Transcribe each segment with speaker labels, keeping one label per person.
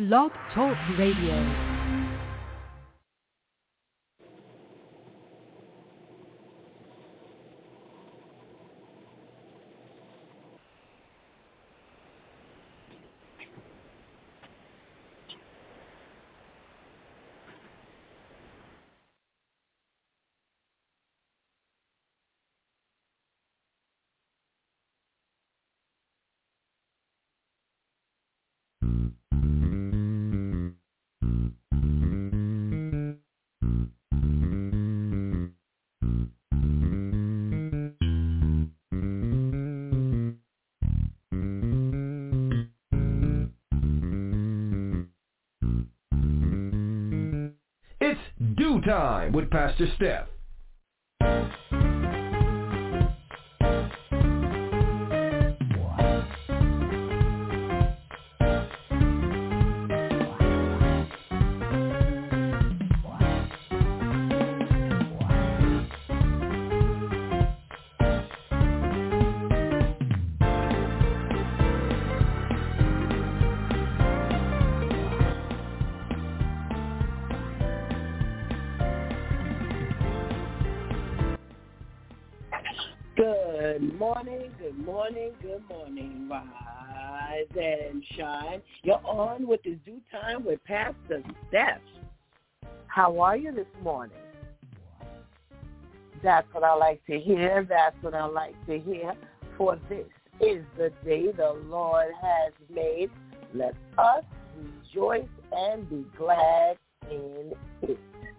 Speaker 1: Blog Talk Radio.
Speaker 2: It's DEW Time with Pastor Steph.
Speaker 3: Good morning. Rise and shine. You're on with the DEW Time with Pastor Steph. How are you this morning? That's what I like to hear. For this is the day the Lord has made. Let us rejoice and be glad in it.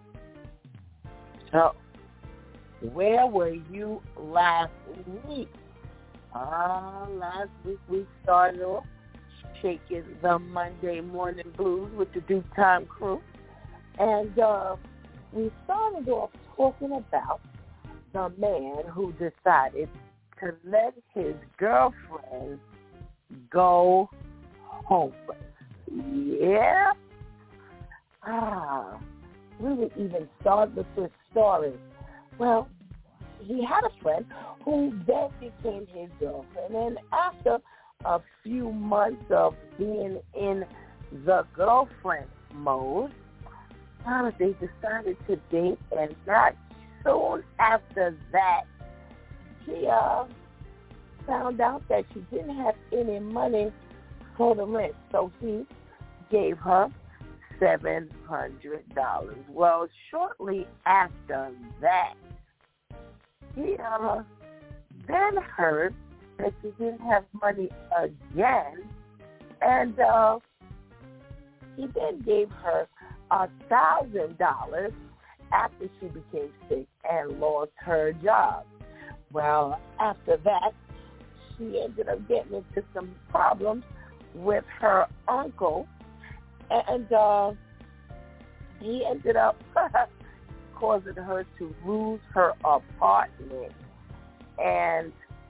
Speaker 3: So, where were you last week? Last week we started off shaking the Monday morning blues with the DEW Time crew. And we started off talking about the man who decided to let his girlfriend go homeless. Yeah. We would even start with this story. Well, he had a friend who then became his girlfriend. And after a few months of being in the girlfriend mode, they decided to date. And not soon after that, he found out that she didn't have any money for the rent. So he gave her $700. Well, shortly after that, he then heard that she didn't have money again, and he then gave her $1,000 after she became sick and lost her job. Well, after that, she ended up getting into some problems with her uncle, and he ended up causing her to lose her apartment. And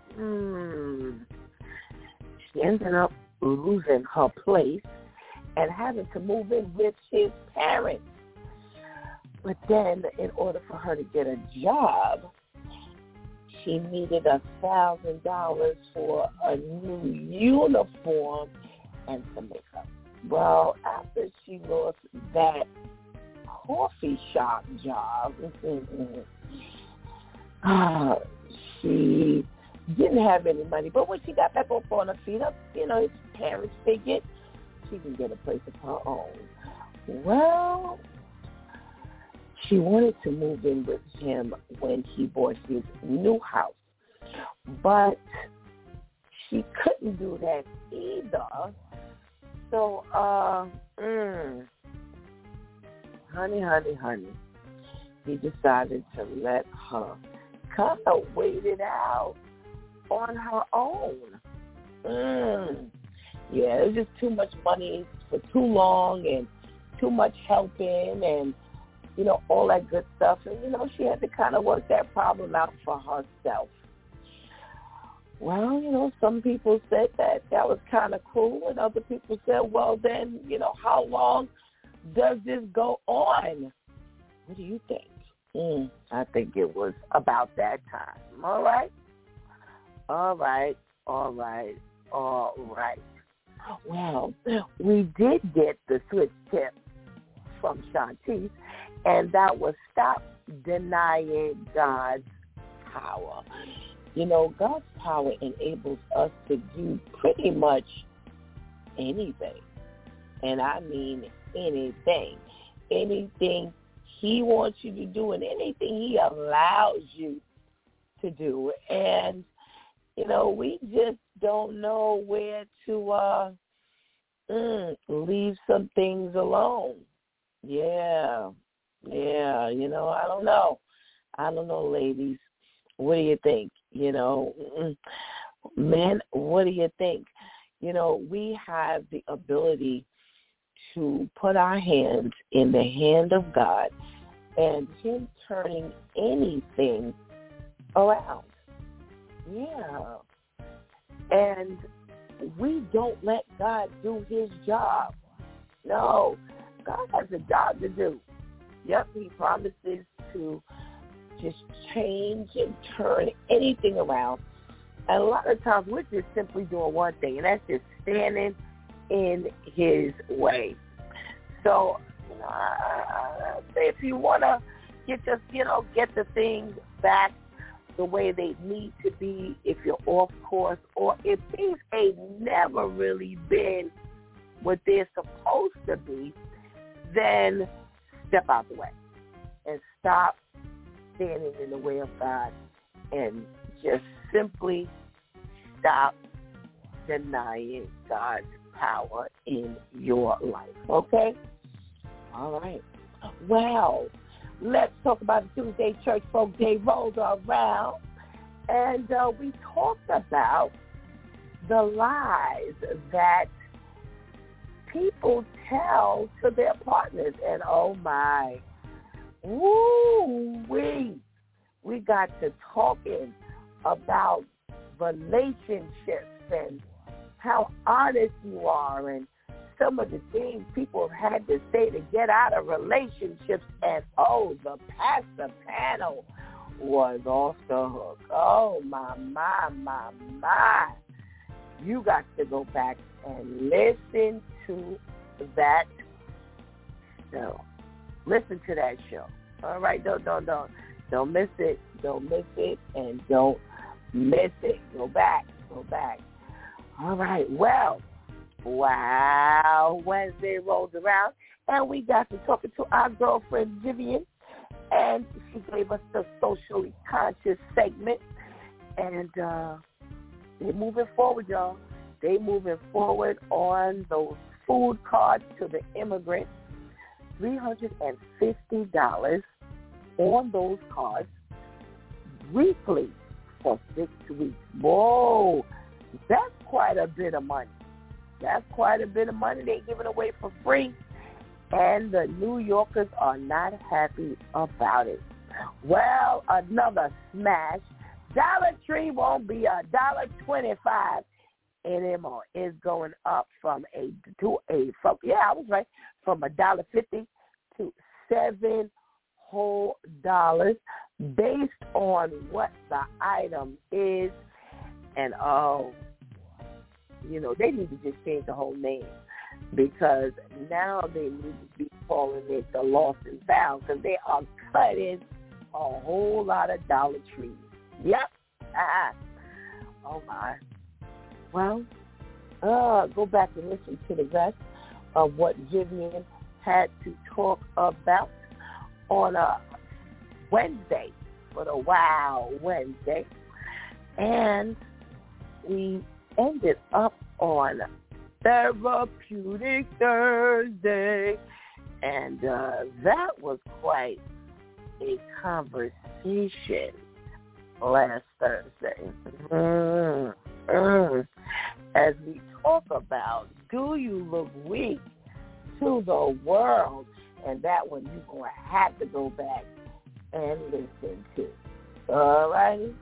Speaker 3: she ended up losing her place and having to move in with his parents. But then, in order for her to get a job, she needed $1,000 for a new uniform and some makeup. Well, after she lost that coffee shop job, she didn't have any money. But when she got back up on her feet, his parents figured she can get a place of her own. Well, she wanted to move in with him when he bought his new house. But she couldn't do that either. So, honey, he decided to let her kind of wait it out on her own. Yeah, it was just too much money for too long and too much helping and, all that good stuff. And, she had to kind of work that problem out for herself. Well, some people said that was kind of cool, and other people said, well, then, how long does this go on? What do you think? I think it was about that time. All right. Well, we did get the switch tip from Shantice, and that was stop denying God's power. You know, God's power enables us to do pretty much anything. And I mean anything. Anything he wants you to do and anything he allows you to do. And, you know, we just don't know where to leave some things alone. Yeah, you know, I don't know, ladies. What do you think? You know, men, what do you think? You know, we have the ability to put our hands in the hand of God and him turning anything around. Yeah. And we don't let God do his job. No, God has a job to do. Yep, he promises to just change and turn anything around. And a lot of times we're just simply doing one thing, and that's just standing in his way. So, you know, I say if you want to get the things back the way they need to be, if you're off course, or if things ain't never really been what they're supposed to be, then step out the way and stop standing in the way of God and just simply stop denying God's power in your life. Okay? All right. Well, let's talk about the Tuesday Church Folk Day rolled around, and we talked about the lies that people tell to their partners, and oh my, we got to talking about relationships and how honest you are and some of the things people have had to say to get out of relationships. And, the pastor panel was off the hook. Oh, my. You got to go back and listen to that show. Listen to that show. All right? Don't miss it. Don't miss it, and don't miss it. Go back. All right. Well, wow. Wednesday rolls around, and we got to talking to our girlfriend, Vivian, and she gave us the socially conscious segment, and they're moving forward, y'all. They moving forward on those food cards to the immigrants. $350 on those cards weekly for 6 weeks. Whoa, that's quite a bit of money. They're giving away for free, and the New Yorkers are not happy about it. Well, another smash. Dollar Tree won't be $1.25 anymore. It's going up from $1.50 to $7 whole dollars based on what the item is. And they need to just change the whole name, because now they need to be calling it the Lost and Found, because they are cutting a whole lot of Dollar Trees. Yep. Oh, my. Well, go back and listen to the rest of what Vivian had to talk about on a Wednesday, for the Wow Wednesday. And we ended up on Therapeutic Thursday. And that was quite a conversation last Thursday. As we talk about, do you look weak to the world? And that one you're going to have to go back and listen to. All righty.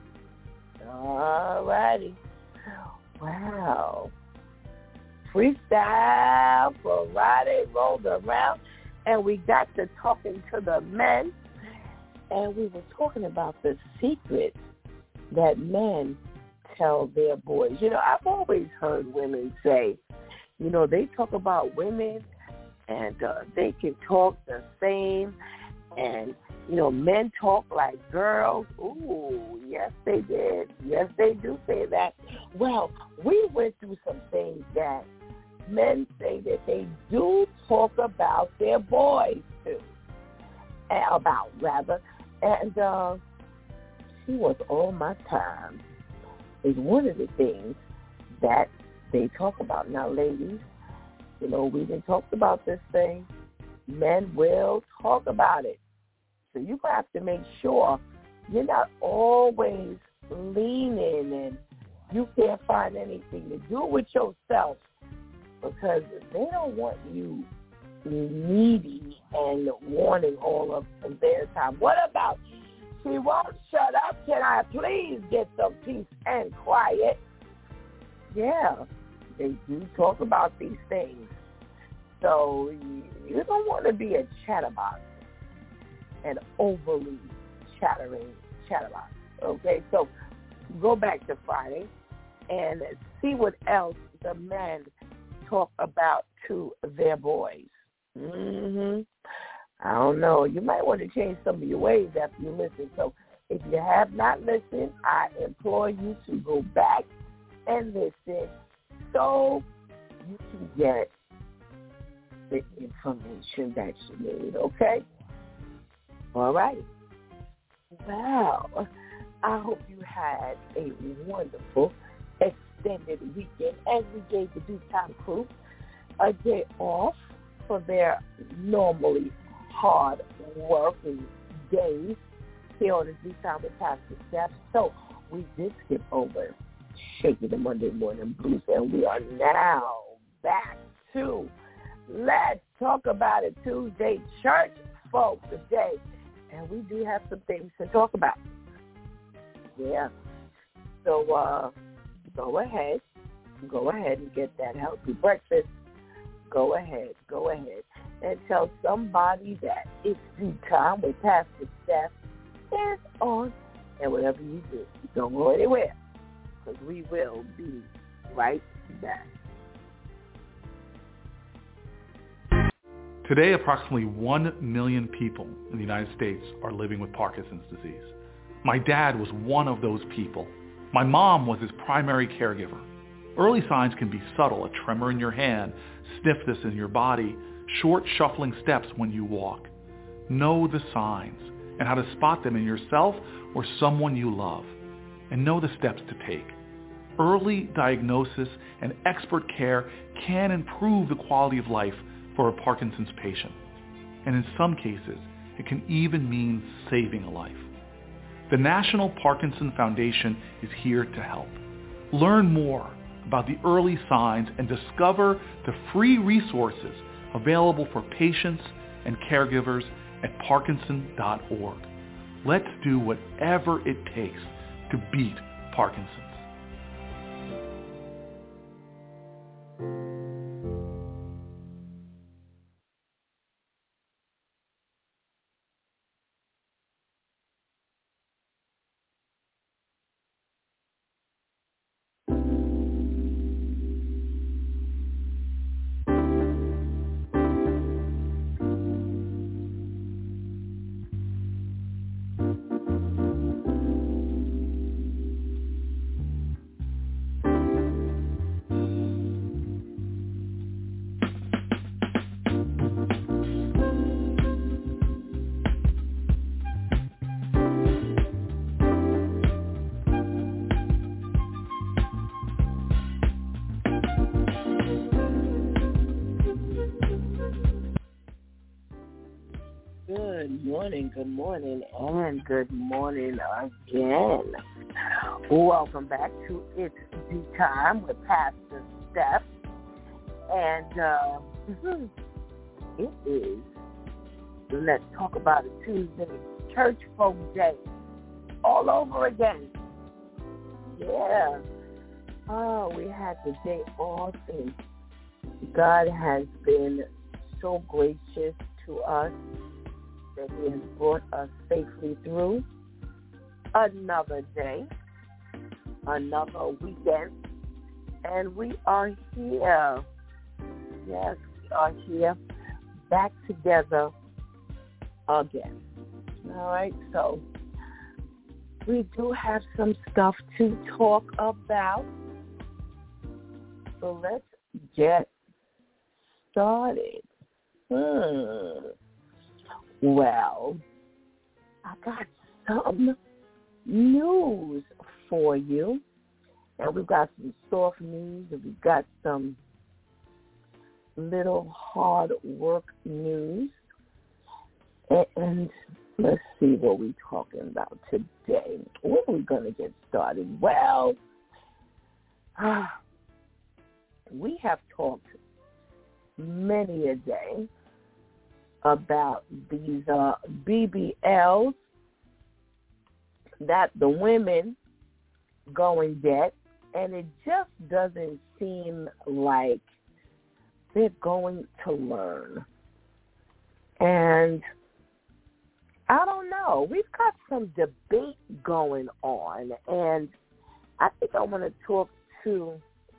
Speaker 3: Wow. Freestyle Friday rolled around, and we got to talking to the men, and we were talking about the secrets that men tell their boys. I've always heard women say, they talk about women, and they can talk the same, and, men talk like girls. Ooh, yes, they did. Yes, they do say that. Well, we went through some things that men say that they do talk about their boys, too. And She Was All My Time is one of the things that they talk about. Now, ladies, we've been talking about this thing. Men will talk about it. So you have to make sure you're not always leaning and you can't find anything to do with yourself, because they don't want you needy and wanting all of their time. What about, she won't shut up, can I please get some peace and quiet? Yeah, they do talk about these things. So you don't want to be a chatterbox, an overly chatterbox. Okay, so go back to Friday and see what else the men talk about to their boys. I don't know. You might want to change some of your ways after you listen. So if you have not listened, I implore you to go back and listen so you can get the information that you need, okay? All right. Well, I hope you had a wonderful extended weekend, as we gave the Due Time crew a day off for their normally hard working days here on the Due Time with Pastor Steph. So we did skip over Shaking the Monday Morning Blues, and we are now back to Let's Talk About It Tuesday church folk today. And we do have some things to talk about. Yeah. So go ahead and get that healthy breakfast. Go ahead and tell somebody that it's Due Time with Pastor Steph is on. And whatever you do, don't go anywhere, because we will be right back.
Speaker 4: Today, approximately 1 million people in the United States are living with Parkinson's disease. My dad was one of those people. My mom was his primary caregiver. Early signs can be subtle: a tremor in your hand, stiffness in your body, short shuffling steps when you walk. Know the signs and how to spot them in yourself or someone you love, and know the steps to take. Early diagnosis and expert care can improve the quality of life for a Parkinson's patient, and in some cases, it can even mean saving a life. The National Parkinson Foundation is here to help. Learn more about the early signs and discover the free resources available for patients and caregivers at Parkinson.org. Let's do whatever it takes to beat Parkinson's.
Speaker 3: Good morning again. Welcome back to It's Due Time with Pastor Steph. And it is Let's Talk About It Tuesday, Church Folk Day, all over again. Yeah. Oh, we had the day off, and God has been so gracious to us that He has brought us safely through another day, another weekend, and we are here Yes, we are here back together again. All right, so we do have some stuff to talk about. So let's get started. Well, I got some news for you. And we've got some soft news, and we've got some little hard work news. And let's see what we're talking about today. When are we going to get started? Well, we have talked many a day about these BBLs that the women go in debt, and it just doesn't seem like they're going to learn. And I don't know. We've got some debate going on, and I think I want to talk to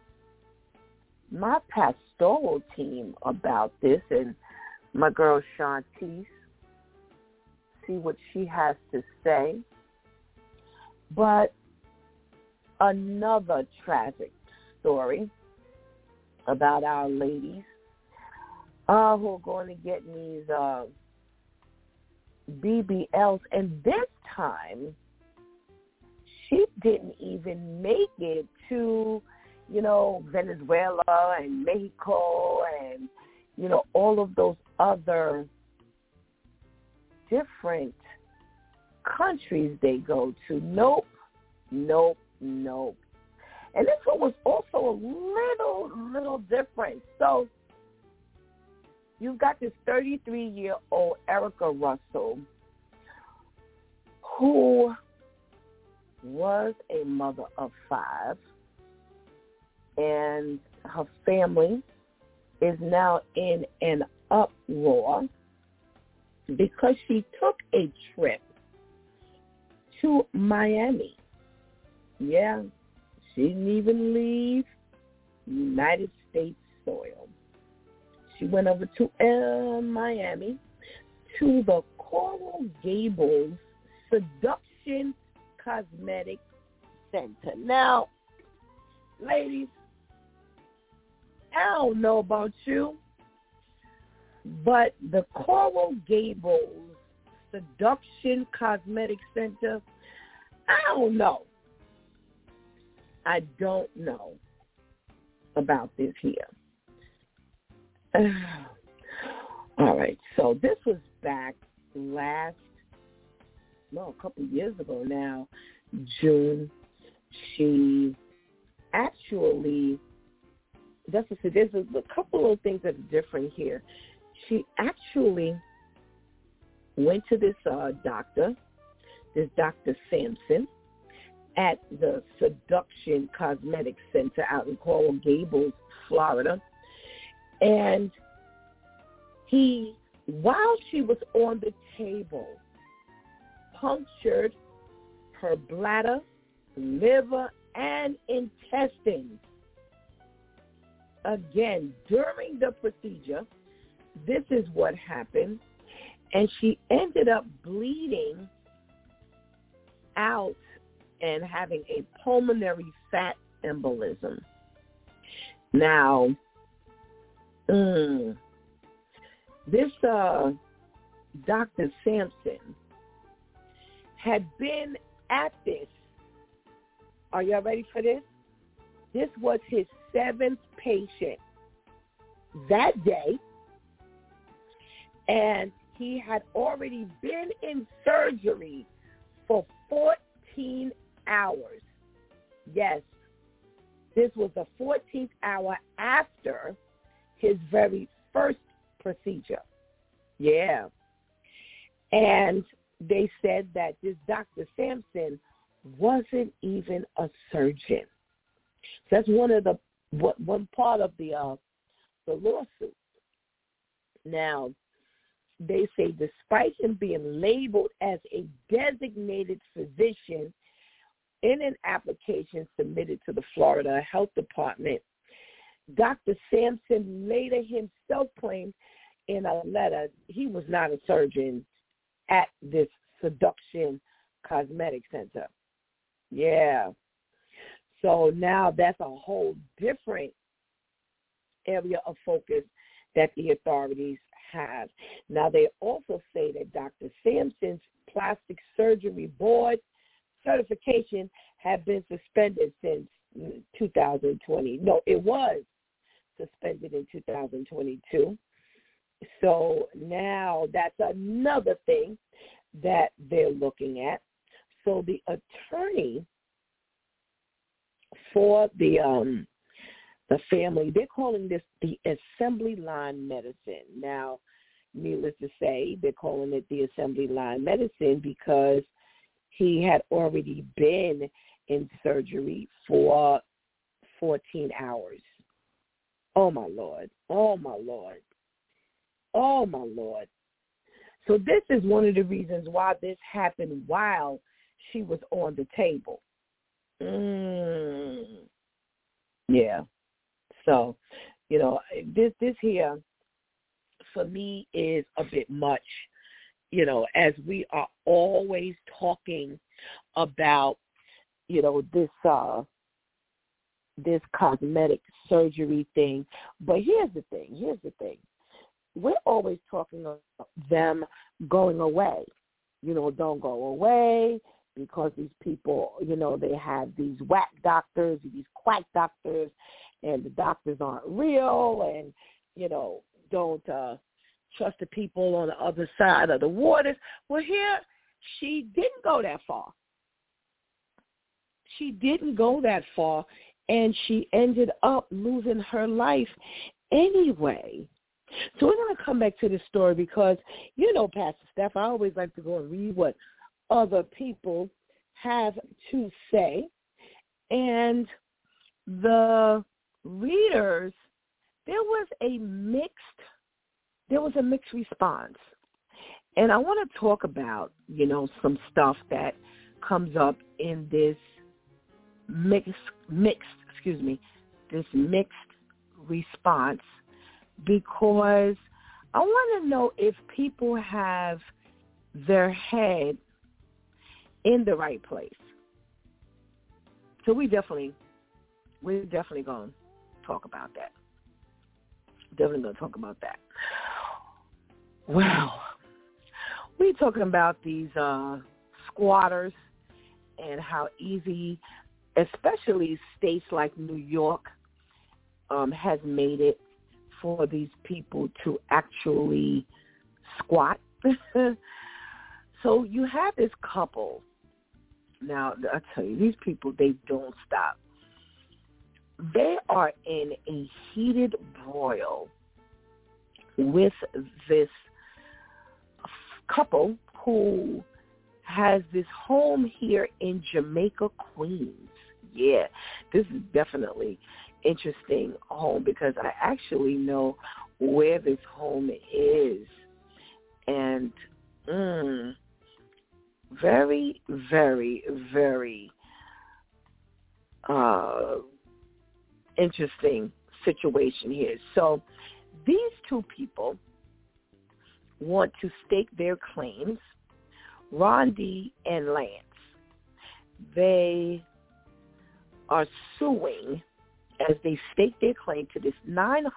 Speaker 3: my pastoral team about this and my girl Shantice, see what she has to say. But another tragic story about our ladies who are going to get these BBLs, and this time she didn't even make it to, Venezuela and Mexico and, all of those other different countries they go to. Nope. And this one was also a little different. So you've got this 33-year-old Erica Russell, who was a mother of 5, and her family is now in an uproar because she took a trip to Miami. Yeah, she didn't even leave United States soil. She went over to Miami to the Coral Gables Seduction Cosmetic Center. Now, ladies, I don't know about you, but the Coral Gables Seduction Cosmetic Center, I don't know. I don't know about this here. All right, so this was back a couple of years ago now, June. She actually, there's a couple of things that are different here. She actually went to this doctor, Dr. Sampson, at the Seduction Cosmetic Center out in Coral Gables, Florida. And while she was on the table, punctured her bladder, liver, and intestines. Again, during the procedure, this is what happened. And she ended up bleeding out and having a pulmonary fat embolism. Now, this Dr. Sampson had been at this. Are y'all ready for this? This was his 7th patient that day, and he had already been in surgery for 14 hours. Yes, this was the 14th hour after his very first procedure. Yeah. And they said that this Dr. Sampson wasn't even a surgeon. So that's one part of the lawsuit. Now, they say despite him being labeled as a designated physician in an application submitted to the Florida Health Department, Dr. Sampson later himself claimed in a letter he was not a surgeon at this Seduction Cosmetic Center. Yeah. So now that's a whole different area of focus that the authorities have. Now, they also say that Dr. Sampson's plastic surgery board certification had been suspended since 2020. No, it was suspended in 2022. So now that's another thing that they're looking at. So the attorney for the family, they're calling this the assembly line medicine. Now, needless to say, they're calling it the assembly line medicine because he had already been in surgery for 14 hours. Oh, my Lord. Oh, my Lord. Oh, my Lord. So this is one of the reasons why this happened while she was on the table. Yeah. So, you know, this here for me is a bit much, you know, as we are always talking about, you know, this cosmetic surgery thing. But here's the thing. We're always talking about them going away. You know, don't go away because these people, you know, they have these whack doctors, these quack doctors, and the doctors aren't real, and, you know, don't trust the people on the other side of the waters. Well, here, she didn't go that far. She didn't go that far, and she ended up losing her life anyway. So we're going to come back to this story because, you know, Pastor Steph, I always like to go and read what other people have to say. And the readers, there was a mixed response. And I want to talk about, you know, some stuff that comes up in this mixed response, because I want to know if people have their head in the right place. So we're definitely going to talk about that. Well, we're talking about these squatters and how easy, especially states like New York, has made it for these people to actually squat. So you have this couple. Now, I tell you, these people, they don't stop. They are in a heated broil with this couple who has this home here in Jamaica, Queens. Yeah, this is definitely interesting home because I actually know where this home is. And very, very, very interesting situation here. So these two people want to stake their claims, Rondi and Lance. They are suing as they stake their claim to this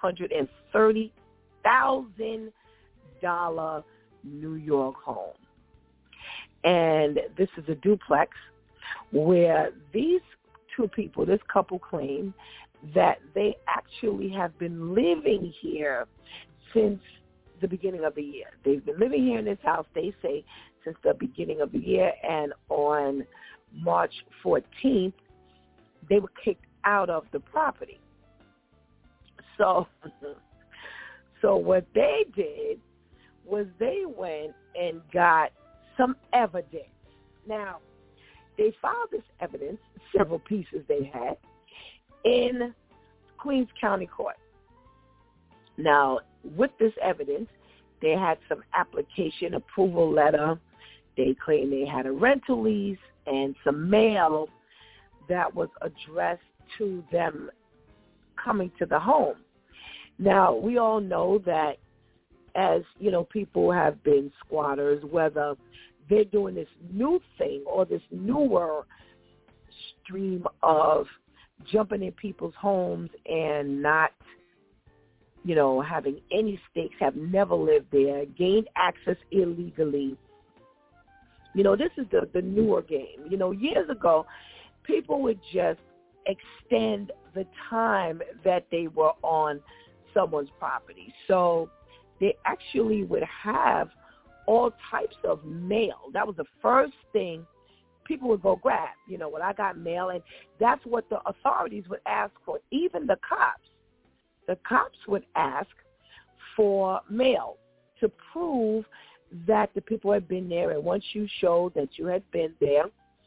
Speaker 3: $930,000 New York home. And this is a duplex where these two people, this couple, claim that they actually have been living here since the beginning of the year. They've been living here in this house, they say, since the beginning of the year, and on March 14th, they were kicked out of the property. So what they did was they went and got some evidence. Now, they filed this evidence, several pieces they had, in Queens County Court. Now, with this evidence, they had some application approval letter. They claimed they had a rental lease and some mail that was addressed to them coming to the home. Now, we all know that as, people have been squatters, whether they're doing this new thing or this newer stream of jumping in people's homes and not, having any stakes, have never lived there, gained access illegally. This is the newer game. Years ago, people would just extend the time that they were on someone's property. So they actually would have all types of mail. That was the first thing people would go grab. When I got mail, and that's what the authorities would ask for. Even the cops. The cops would ask for mail to prove that the people had been there. And once you showed that you had been there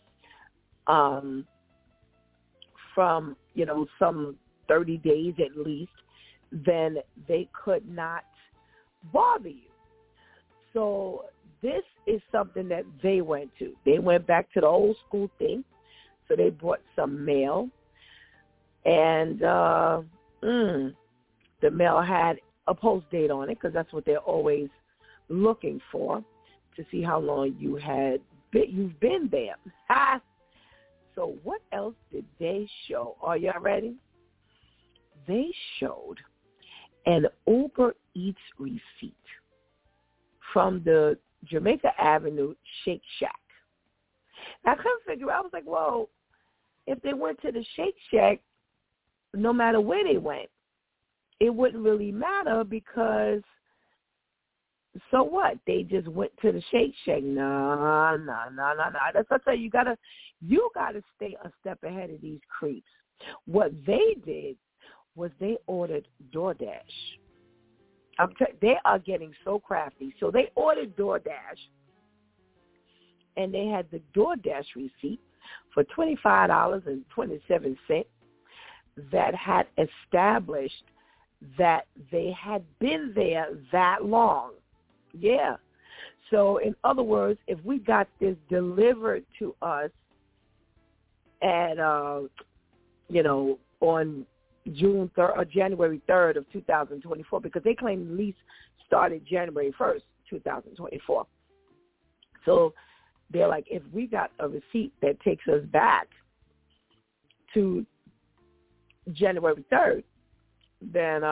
Speaker 3: from, some 30 days at least, then they could not bother you. So this is something that they went to. They went back to the old school thing. So they brought some mail. And the mail had a post date on it, because that's what they're always looking for, to see how long you've been there. So what else did they show? Are y'all ready? They showed an Uber Eats receipt from the Jamaica Avenue Shake Shack. Now, I couldn't figure out. I was like, well, if they went to the Shake Shack, no matter where they went, it wouldn't really matter, because so what? They just went to the Shake Shack. No. That's what I say. You gotta stay a step ahead of these creeps. What they did was they ordered DoorDash. They are getting so crafty. So they ordered DoorDash, and they had the DoorDash receipt for $25.27 that had established that they had been there that long. Yeah. So in other words, if we got this delivered to us at, on June 3rd or January 3rd of 2024, because they claim the lease started January 1st, 2024. So they're like, if we got a receipt that takes us back to January 3rd, then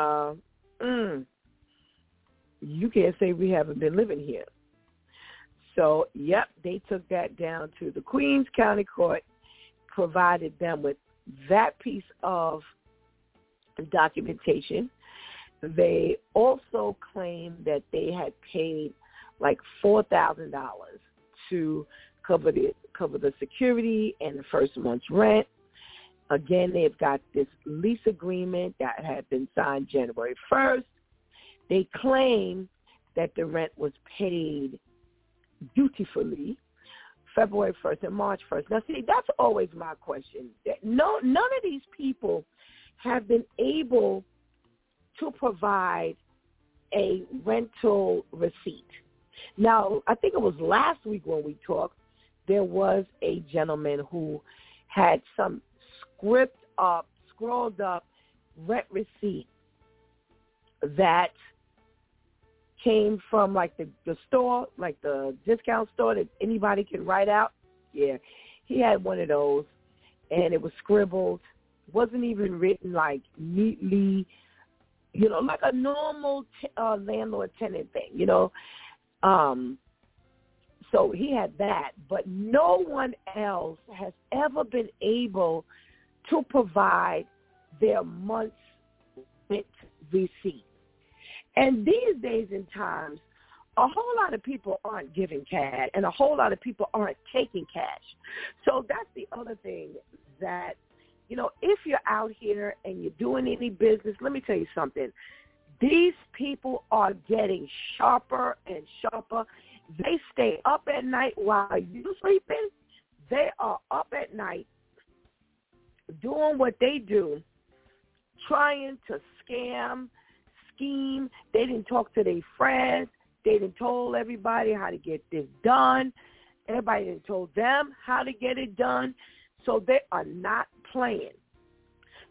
Speaker 3: you can't say we haven't been living here. So, yep, they took that down to the Queens County Court, provided them with that piece of documentation. They also claimed that they had paid like $4,000 to cover the security and the first month's rent. Again, they've got this lease agreement that had been signed January 1st. They claim that the rent was paid dutifully February 1st and March 1st. Now, see, that's always my question. None of these people have been able to provide a rental receipt. Now, I think it was last week when we talked, there was a gentleman who had some scrolled up rent receipt that came from like the store, like the discount store that anybody can write out. Yeah, he had one of those, and it was scribbled. Wasn't even written like neatly, like a normal landlord-tenant thing, So he had that, but no one else has ever been able to provide their month's rent receipt. And these days and times, a whole lot of people aren't giving cash, and a whole lot of people aren't taking cash. So that's the other thing that, if you're out here and you're doing any business, let me tell you something. These people are getting sharper and sharper. They stay up at night while you're sleeping. They are up at night doing what they do, trying to scheme. They didn't talk to their friends. They didn't told everybody how to get this done. Everybody didn't told them how to get it done. So they are not playing.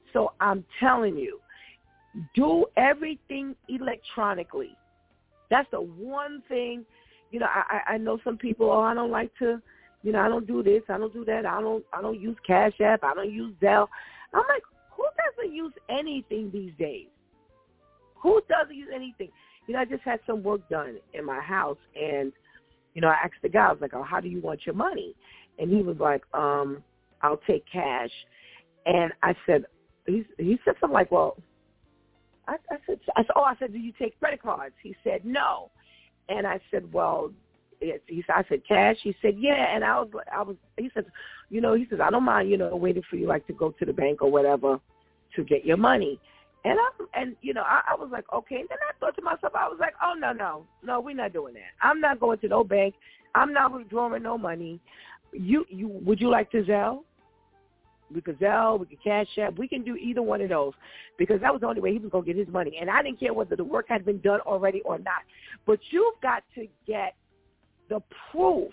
Speaker 3: So I'm telling you, do everything electronically. That's the one thing. You know, I know some people, I don't like to, you know, I don't do this, I don't do that, I don't use Cash App, I don't use Zelle. I'm like, who doesn't use anything these days? Who doesn't use anything? You know, I just had some work done in my house, and, you know, I asked the guy, I was like, oh, how do you want your money? And he was like, I'll take cash. And I said, he said something like, well, I said, do you take credit cards? He said, no. And I said, well, I said, cash? He said, yeah. And he said, you know, I don't mind, you know, waiting for you, like, to go to the bank or whatever to get your money. And you know, I was like, okay. And then I thought to myself, I was like, oh, no, we're not doing that. I'm not going to no bank. I'm not withdrawing no money. Would you like to Zelle? We could Zelle, we could Cash App. We can do either one of those because that was the only way he was going to get his money. And I didn't care whether the work had been done already or not. But you've got to get the proof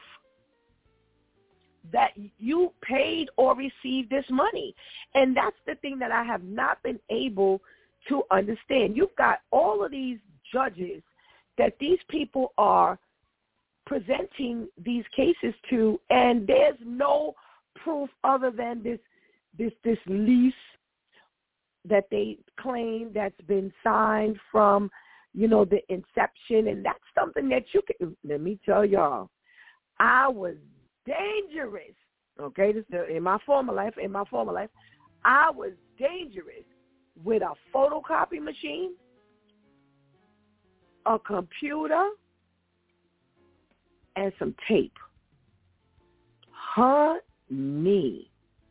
Speaker 3: that you paid or received this money. And that's the thing that I have not been able to understand. You've got all of these judges that these people are presenting these cases to, and there's no proof other than this lease that they claim that's been signed from, you know, the inception. And that's something that you can, let me tell y'all, I was dangerous. Okay, this is in my former life, I was dangerous with a photocopy machine, a computer, and some tape. Honey,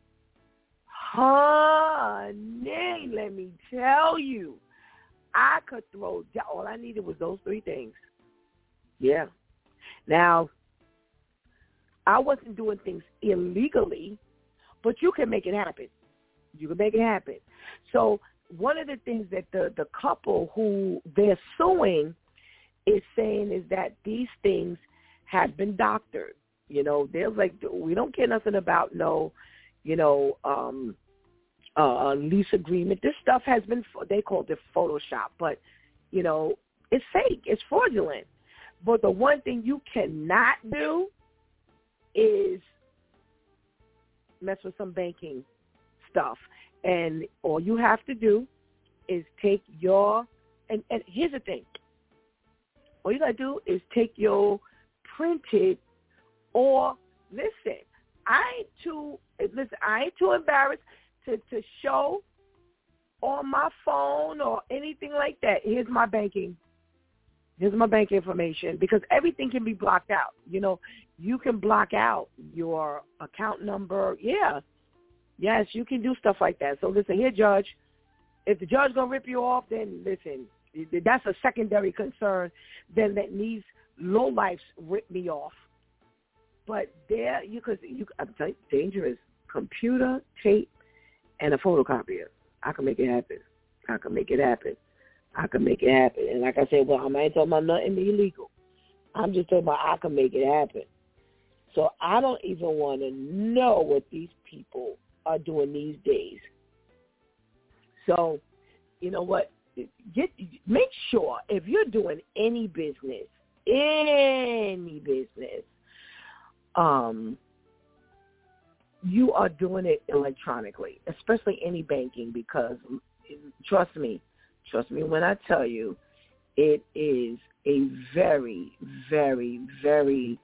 Speaker 3: let me tell you, I could throw down. All I needed was those three things. Yeah. Now, I wasn't doing things illegally, but you can make it happen. You can make it happen. So one of the things that the couple who they're suing is saying is that these things have been doctored. You know, they're like, we don't care nothing about no, you know, lease agreement. This stuff has been, they called it Photoshop, but, you know, it's fake. It's fraudulent. But the one thing you cannot do is mess with some banking stuff. And all you have to do is take your, and here's the thing. All you got to do is take your printed, or listen, I ain't too embarrassed to show on my phone or anything like that. Here's my banking information, because everything can be blocked out. You know, you can block out your account number. Yeah. Yes, you can do stuff like that. So listen, here, Judge, if the judge going to rip you off, then listen, that's a secondary concern than that these lowlifes rip me off. But there, I'm telling you, dangerous. Computer, tape, and a photocopier. I can make it happen. And like I said, well, I ain't talking about nothing illegal. I'm just talking about I can make it happen. So I don't even want to know what these people are doing these days. So, you know what? Make sure if you're doing any business, you are doing it electronically, especially any banking, because trust me when I tell you, it is a very, very, very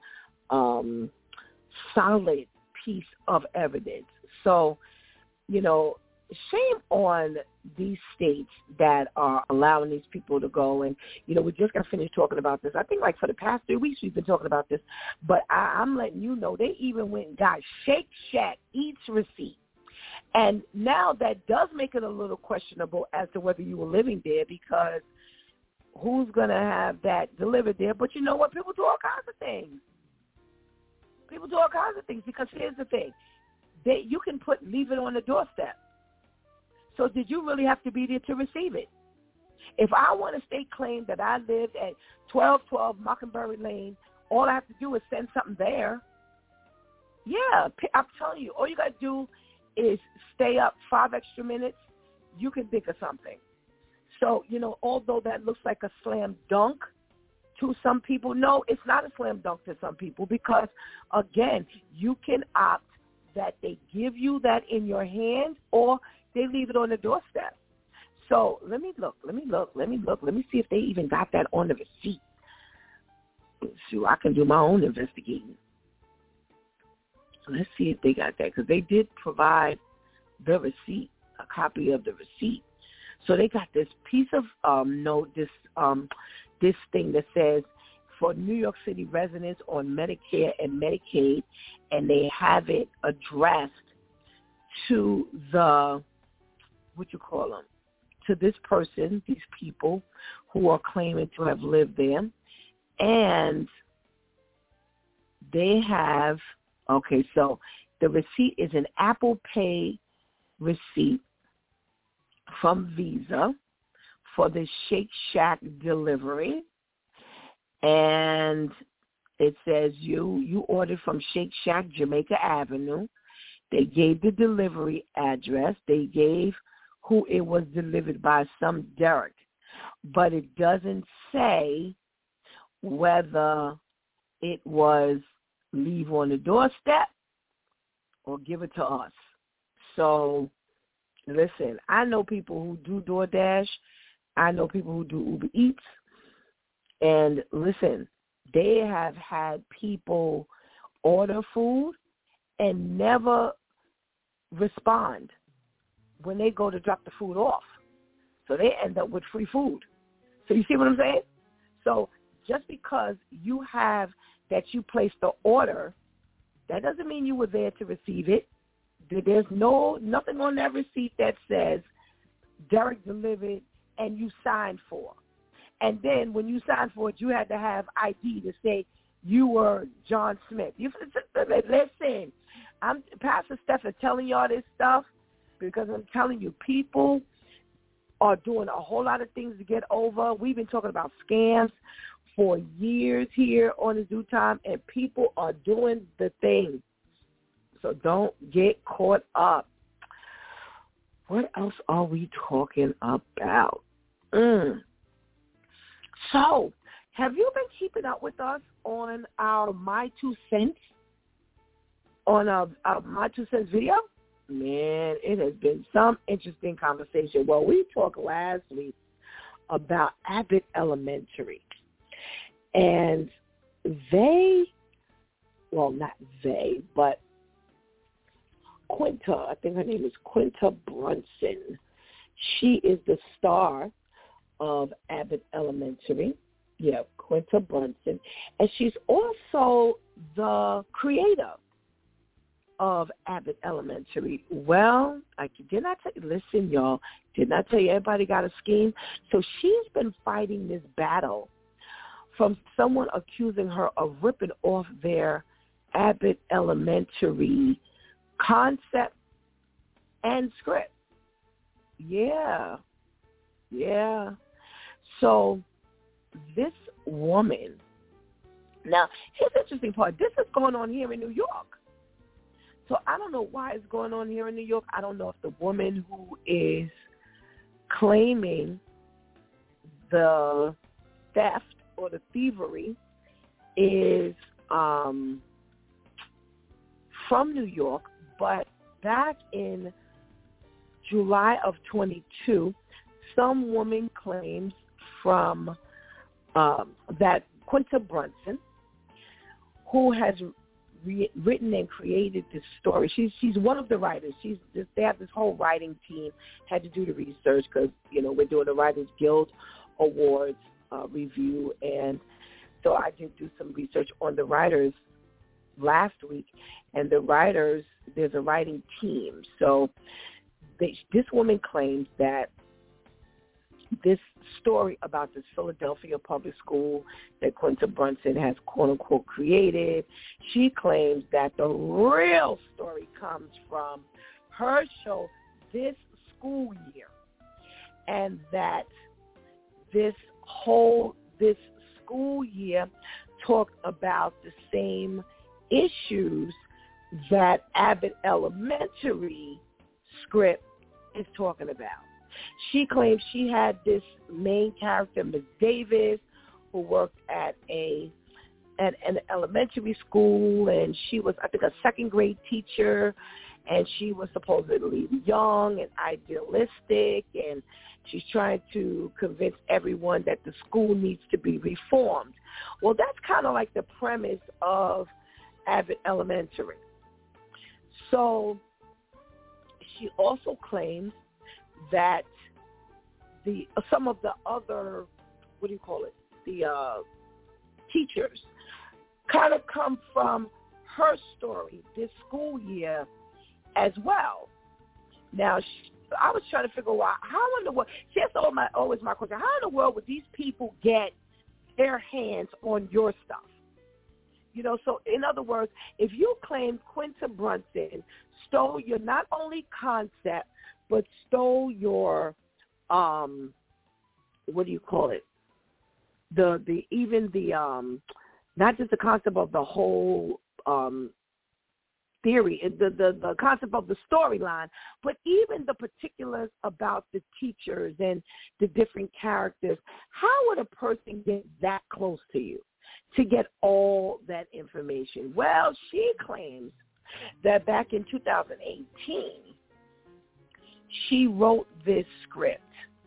Speaker 3: solid piece of evidence. So, you know, shame on these states that are allowing these people to go. And, you know, we just got finished talking about this. I think like for the past 3 weeks we've been talking about this. But I'm letting you know, they even went and got Shake Shack Eats receipt. And now that does make it a little questionable as to whether you were living there, because who's going to have that delivered there? But you know what? People do all kinds of things. Because here's the thing. You can leave it on the doorstep. So did you really have to be there to receive it? If I want to state claim that I lived at 1212 Mockingbird Lane, all I have to do is send something there. Yeah, I'm telling you, all you got to do is stay up 5 extra minutes, you can think of something. So, although that looks like a slam dunk to some people, no, it's not a slam dunk to some people because, again, you can opt that they give you that in your hand or they leave it on the doorstep. So let me look. Let me see if they even got that on the receipt. So I can do my own investigating. Let's see if they got that because they did provide the receipt, a copy of the receipt. So they got this piece of this thing that says for New York City residents on Medicare and Medicaid, and they have it addressed to to this person, these people who are claiming to have lived there. And they have, so the receipt is an Apple Pay receipt from Visa for the Shake Shack delivery. And it says you ordered from Shake Shack, Jamaica Avenue. They gave the delivery address. They gave who it was delivered by, some Derek. But it doesn't say whether it was leave on the doorstep or give it to us. So, listen, I know people who do DoorDash. I know people who do Uber Eats. And listen, they have had people order food and never respond when they go to drop the food off. So they end up with free food. So you see what I'm saying? So just because you placed the order, that doesn't mean you were there to receive it. There's nothing on that receipt that says Derek delivered and you signed for. And then when you signed for it, you had to have ID to say you were John Smith. Listen, Pastor Steph is telling y'all this stuff because I'm telling you, people are doing a whole lot of things to get over. We've been talking about scams for years here on the Due Time, and people are doing the thing. So don't get caught up. What else are we talking about? So, have you been keeping up with us on our My 2 Cents? On our My 2 Cents video? Man, it has been some interesting conversation. Well, we talked last week about Abbott Elementary. And but Quinta, I think her name is Quinta Brunson. She is the star of Abbott Elementary. Yeah, Quinta Brunson. And she's also the creator of Abbott Elementary. Well, did not tell you, listen, y'all, did not tell you everybody got a scheme? So she's been fighting this battle from someone accusing her of ripping off their Abbott Elementary concept and script. Yeah. So this woman, now here's the interesting part. This is going on here in New York. So I don't know why it's going on here in New York. I don't know if the woman who is claiming the theft or the thievery is from New York, but back in July of 22, some woman claims from that Quinta Brunson, who has written and created this story. She's one of the writers. They have this whole writing team. Had to do the research because we're doing the Writers Guild Awards review, and so I did do some research on the writers last week. And the writers, there's a writing team. So this woman claims that this story about this Philadelphia public school that Quinta Brunson has, quote-unquote, created, she claims that the real story comes from her show this school year, and that this school year talked about the same issues that Abbott Elementary script is talking about. She claims she had this main character, Ms. Davis, who worked at an elementary school, and she was, I think, a second grade teacher, and she was supposedly young and idealistic, and she's trying to convince everyone that the school needs to be reformed. Well, that's kind of like the premise of Abbott Elementary. So she also claims that some of the other, the teachers kind of come from her story this school year as well. Now, I was trying to figure out how in the world, that's always my question, how in the world would these people get their hands on your stuff? You know, so in other words, if you claim Quinta Brunson stole your not only concept, but stole your, not just the concept of the whole theory, the concept of the storyline, but even the particulars about the teachers and the different characters, how would a person get that close to you to get all that information? Well, she claims that back in 2018, she wrote this script,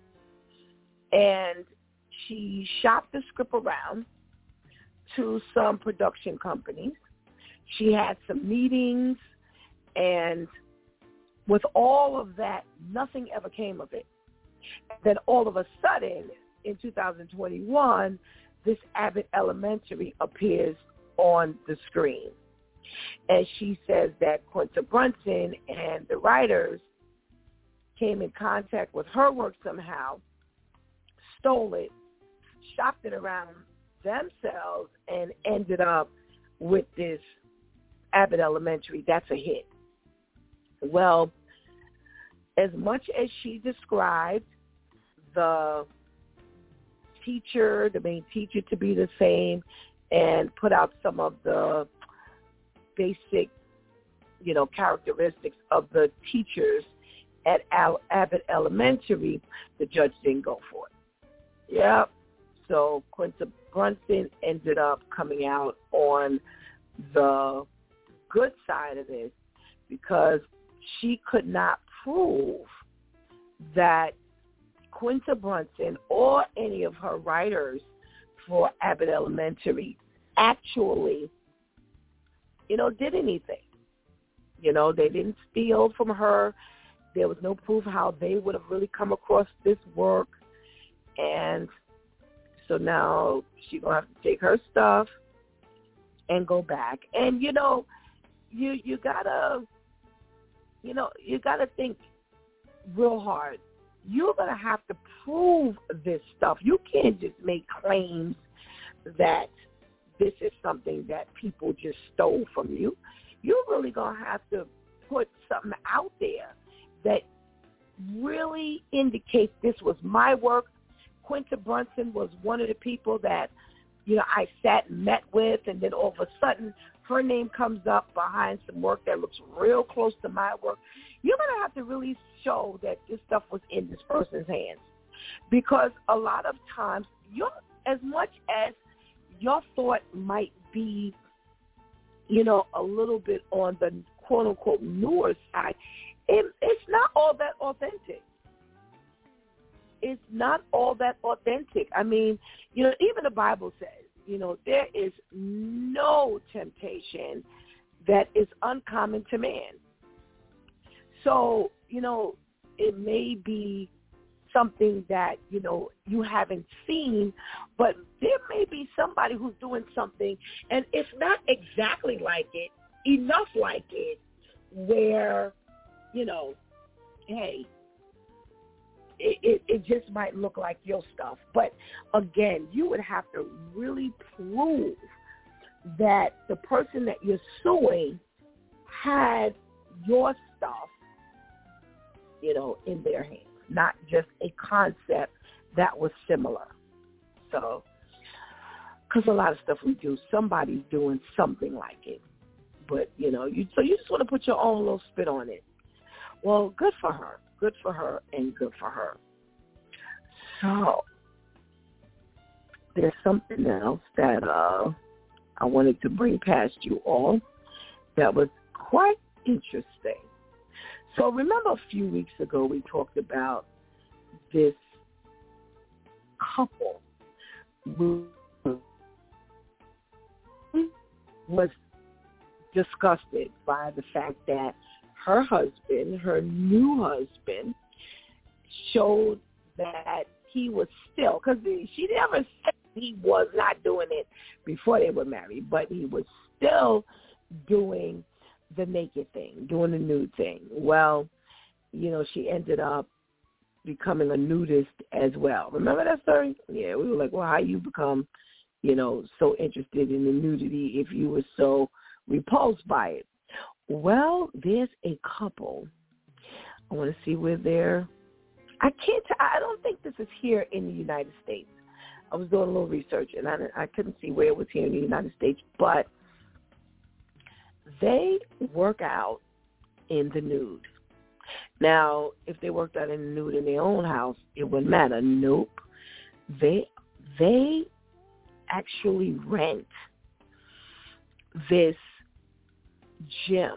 Speaker 3: and she shopped the script around to some production companies. She had some meetings, and with all of that, nothing ever came of it. Then all of a sudden, in 2021, this Abbott Elementary appears on the screen. And she says that Quinta Brunson and the writers came in contact with her work somehow, stole it, shopped it around themselves, and ended up with this Abbott Elementary. That's a hit. Well, as much as she described the main teacher to be the same, and put out some of the basic, characteristics of the teachers at Abbott Elementary, the judge didn't go for it. Yep. So Quinta Brunson ended up coming out on the good side of this because she could not prove that Quinta Brunson or any of her writers for Abbott Elementary actually, did anything. They didn't steal from her. There was no proof how they would have really come across this work. And so now she's going to have to take her stuff and go back. And, you gotta think real hard. You're going to have to prove this stuff. You can't just make claims that this is something that people just stole from you. You're really going to have to put something out there that really indicates this was my work. Quinta Brunson was one of the people that, I sat and met with, and then all of a sudden her name comes up behind some work that looks real close to my work. You're going to have to really show that this stuff was in this person's hands, because a lot of times, as much as your thought might be, a little bit on the quote-unquote newer side, it's not all that authentic. It's not all that authentic. I mean, even the Bible says, there is no temptation that is uncommon to man. So, it may be something that, you haven't seen, but there may be somebody who's doing something, and it's not exactly like it, enough like it, where, hey, it just might look like your stuff. But again, you would have to really prove that the person that you're suing had your stuff, in their hands, not just a concept that was similar. So, because a lot of stuff we do, somebody's doing something like it. But, you just want to put your own little spin on it. Well, good for her. good for her and good for her. So there's something else that I wanted to bring past you all that was quite interesting. So remember a few weeks ago we talked about this couple who was disgusted by the fact that her husband, her new husband, showed that he was still, because she never said he was not doing it before they were married, but he was still doing the naked thing, doing the nude thing. Well, you know, she ended up becoming a nudist as well. Remember that story? Yeah, we were like, well, how you become, you know, so interested in the nudity if you were so repulsed by it? Well, there's a couple. I want to see where they're. I don't think this is here in the United States. I was doing a little research, and I couldn't see where it was here in the United States, but they work out in the nude. Now, if they worked out in the nude in their own house, it wouldn't matter. Nope. They actually rent this gym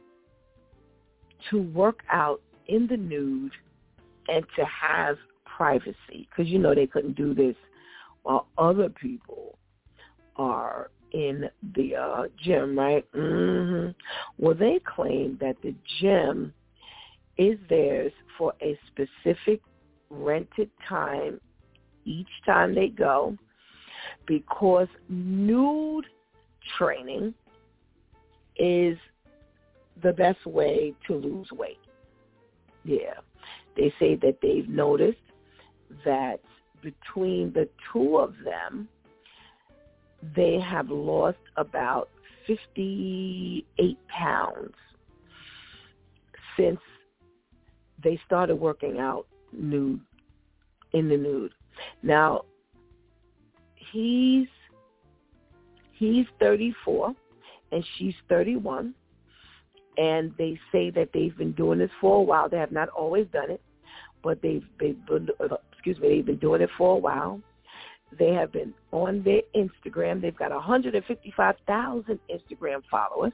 Speaker 3: to work out in the nude and to have privacy, because you know they couldn't do this while other people are in the gym, right? Mm-hmm. Well, they claim that the gym is theirs for a specific rented time each time they go, because nude training is the best way to lose weight. Yeah. They say that they've noticed that between the two of them, they have lost about 58 pounds since they started working out in the nude. Now, he's 34 and she's 31, and they say that they've been doing this for a while. They have not always done it, but they've been doing it for a while. They have been on their Instagram. They've got 155,000 Instagram followers,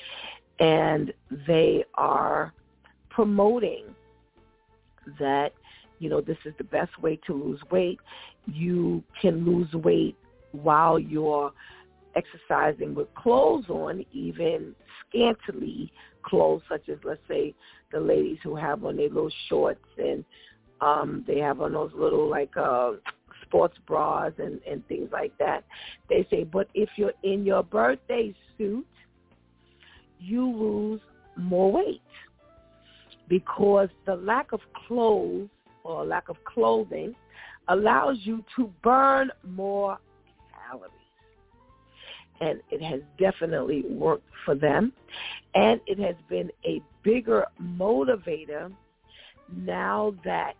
Speaker 3: and they are promoting that, you know, this is the best way to lose weight. You can lose weight while you're exercising with clothes on, even scantily clothes, such as, let's say, the ladies who have on their little shorts, and they have on those little, like, sports bras and things like that. They say, but if you're in your birthday suit, you lose more weight, because the lack of clothes or lack of clothing allows you to burn more calories. And it has definitely worked for them. And it has been a bigger motivator now that,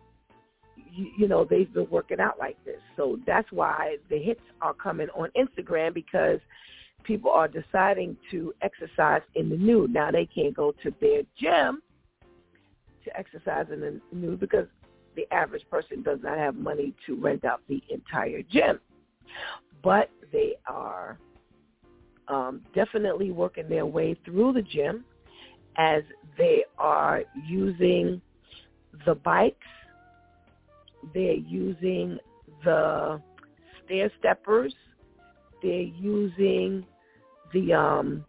Speaker 3: you know, they've been working out like this. So that's why the hits are coming on Instagram, because people are deciding to exercise in the nude. Now, they can't go to their gym to exercise in the nude because the average person does not have money to rent out the entire gym. But they are definitely working their way through the gym, as they are using the bikes, they're using the stair steppers, they're using the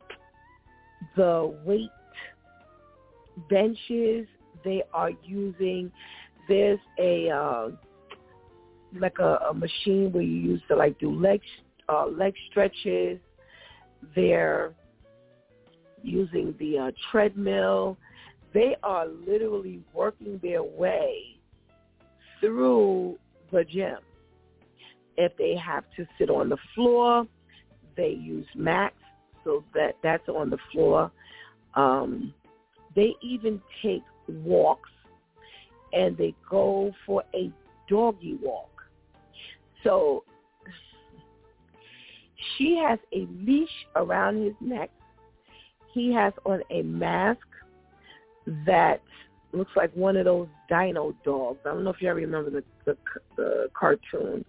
Speaker 3: weight benches, they are using, there's a like a machine where you use to like do leg stretches. They're using the treadmill. They are literally working their way through the gym. If they have to sit on the floor, they use mats, so that's on the floor. They even take walks, and they go for a doggy walk. So she has a leash around his neck. He has on a mask that looks like one of those dino dogs. I don't know if y'all remember the cartoon.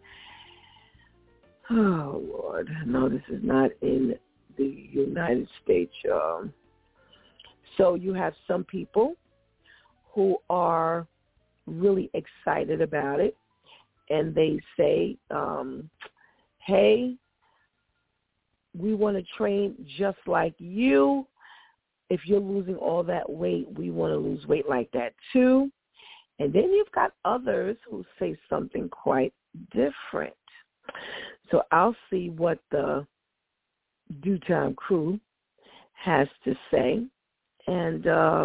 Speaker 3: Oh, Lord. No, this is not in the United States. So you have some people who are really excited about it, and they say, hey, we want to train just like you. If you're losing all that weight, we want to lose weight like that too. And then you've got others who say something quite different. So I'll see what the Due Time crew has to say and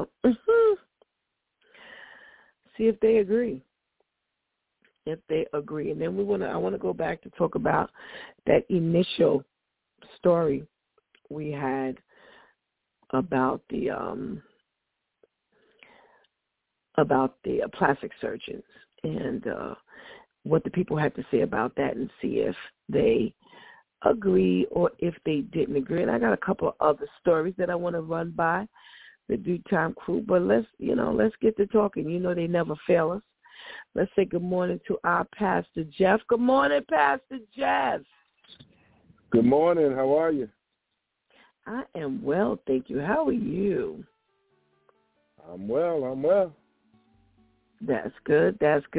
Speaker 3: see if they agree. If they agree. And then I want to go back to talk about that initial story we had about the plastic surgeons and what the people had to say about that, and see if they agree or if they didn't agree. And I got a couple of other stories that I want to run by the Due Time crew, but let's get to talking. You know they never fail us. Let's say good morning to our Pastor Jeff. Good morning, Pastor Jeff.
Speaker 5: Good morning. How are you?
Speaker 3: I am well, thank you. How are you?
Speaker 5: I'm well.
Speaker 3: That's good.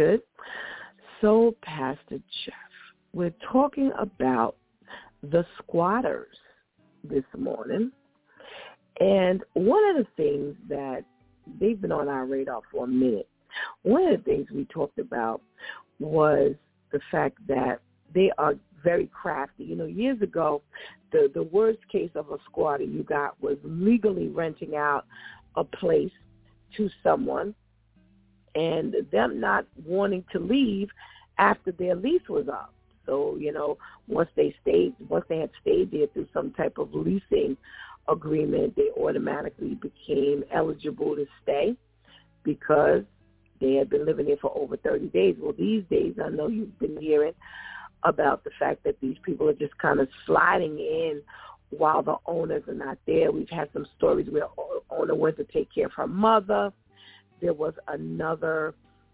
Speaker 3: So, Pastor Jeff, we're talking about the squatters this morning. And one of the things that they've been on our radar for a minute, one of the things we talked about was the fact that they are very crafty. You know, years ago, the worst case of a squatter you got was legally renting out a place to someone and them not wanting to leave after their lease was up. So, you know, once they had stayed there through some type of leasing agreement, they automatically became eligible to stay because they had been living there for over 30 days. Well, these days, I know you've been hearing about the fact that these people are just kind of sliding in while the owners are not there. We've had some stories where the owner went to take care of her mother. There was another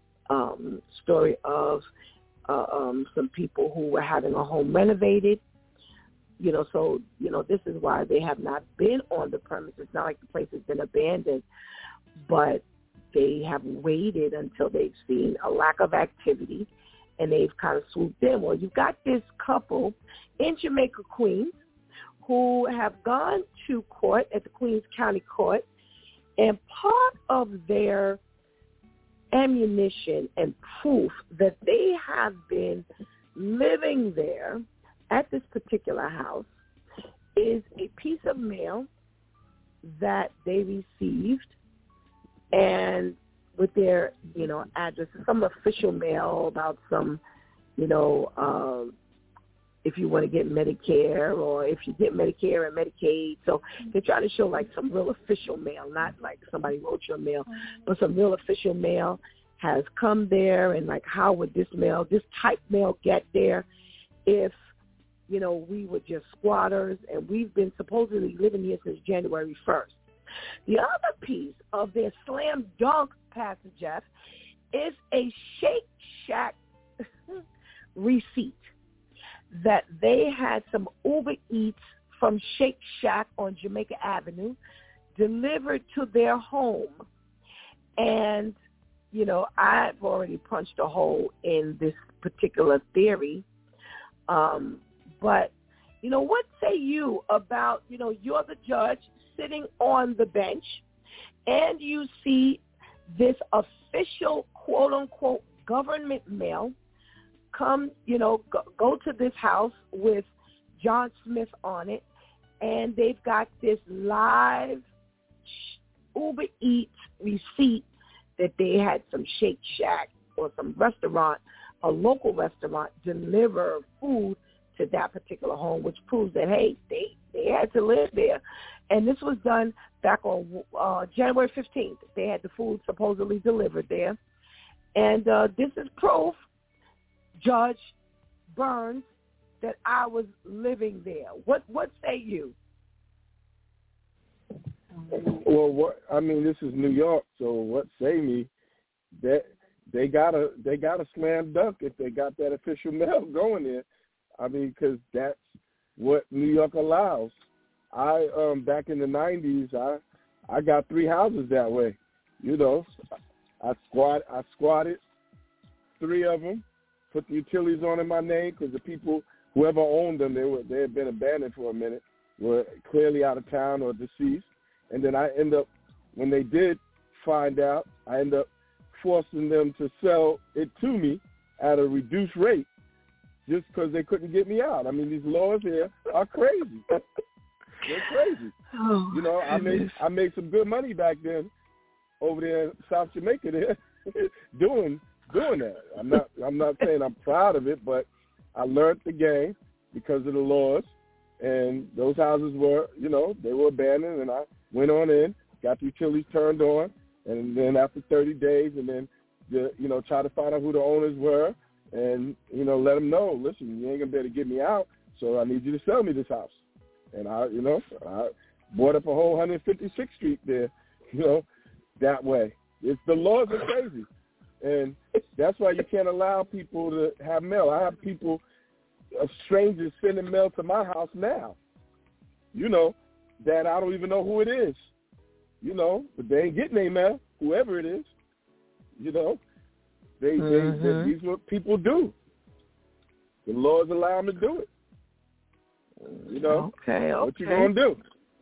Speaker 3: story of some people who were having a home renovated. You know, so, you know, this is why they have not been on the premises. It's not like the place has been abandoned, but they have waited until they've seen a lack of activity, and they've kind of swooped in. Well, you've got this couple in Jamaica, Queens, who have gone to court at the Queens County Court, and part of their ammunition and proof that they have been living there at this particular house is a piece of mail that they received, and with their, you know, address, some official mail about some, you know, if you want to get Medicare or if you get Medicare and Medicaid. So they're trying to show like some real official mail, not like somebody wrote your mail, but some real official mail has come there. And like, how would this type mail get there if, you know, we were just squatters and we've been supposedly living here since January 1st. The other piece of their slam dunk, Pastor Jeff, is a Shake Shack receipt that they had some Uber Eats from Shake Shack on Jamaica Avenue delivered to their home. And, you know, I've already punched a hole in this particular theory. But, you know, what say you about, you know, you're the judge sitting on the bench and you see this official, quote-unquote, government mail come, you know, go to this house with John Smith on it, and they've got this live Uber Eats receipt that they had some Shake Shack or some restaurant, a local restaurant, deliver food to that particular home, which proves that, hey, they had to live there. And this was done back on January 15th. They had the food supposedly delivered there. And this is proof, Judge Burns, that I was living there. What say you?
Speaker 5: Well, this is New York, so what say me that they got a slam dunk if they got that official mail going there. Because that's what New York allows. I back in the 90s, I got 3 houses that way. I squatted 3 of them, put the utilities on in my name because the people, whoever owned them, they had been abandoned for a minute, were clearly out of town or deceased. And then I end up, when they did find out, I end up forcing them to sell it to me at a reduced rate just because they couldn't get me out. These laws here are crazy. They're crazy.
Speaker 3: Oh,
Speaker 5: I made some good money back then over there in South Jamaica there doing that. I'm not saying I'm proud of it, but I learned the game because of the laws, and those houses were, they were abandoned, and I went on in, got the utilities turned on, and then after 30 days, and then, try to find out who the owners were, and, let them know, listen, you ain't going to be able to get me out, so I need you to sell me this house. And I bought up a whole 156th Street there, that way. The laws are crazy. And that's why you can't allow people to have mail. I have people, strangers sending mail to my house now, that I don't even know who it is, but they ain't getting their mail, whoever it is, these are what people do. The laws allow them to do it.
Speaker 3: Okay.
Speaker 5: What you gonna do?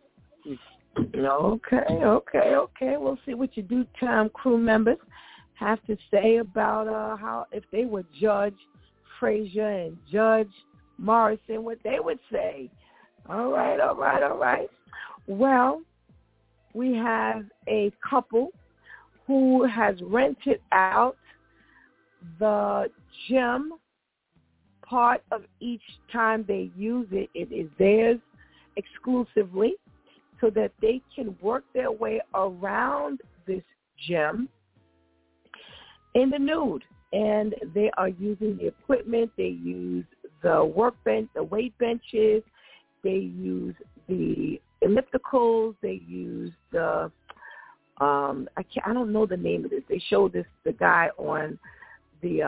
Speaker 3: Okay. We'll see what your Due Time crew members have to say about how, if they were Judge Frazier and Judge Morrison, what they would say. All right. Well, we have a couple who has rented out the gym part of each time they use it. It is theirs exclusively so that they can work their way around this gym in the nude. And they are using the equipment. They use the workbench, the weight benches. They use the ellipticals. They use the I don't know the name of this. They showed the guy on the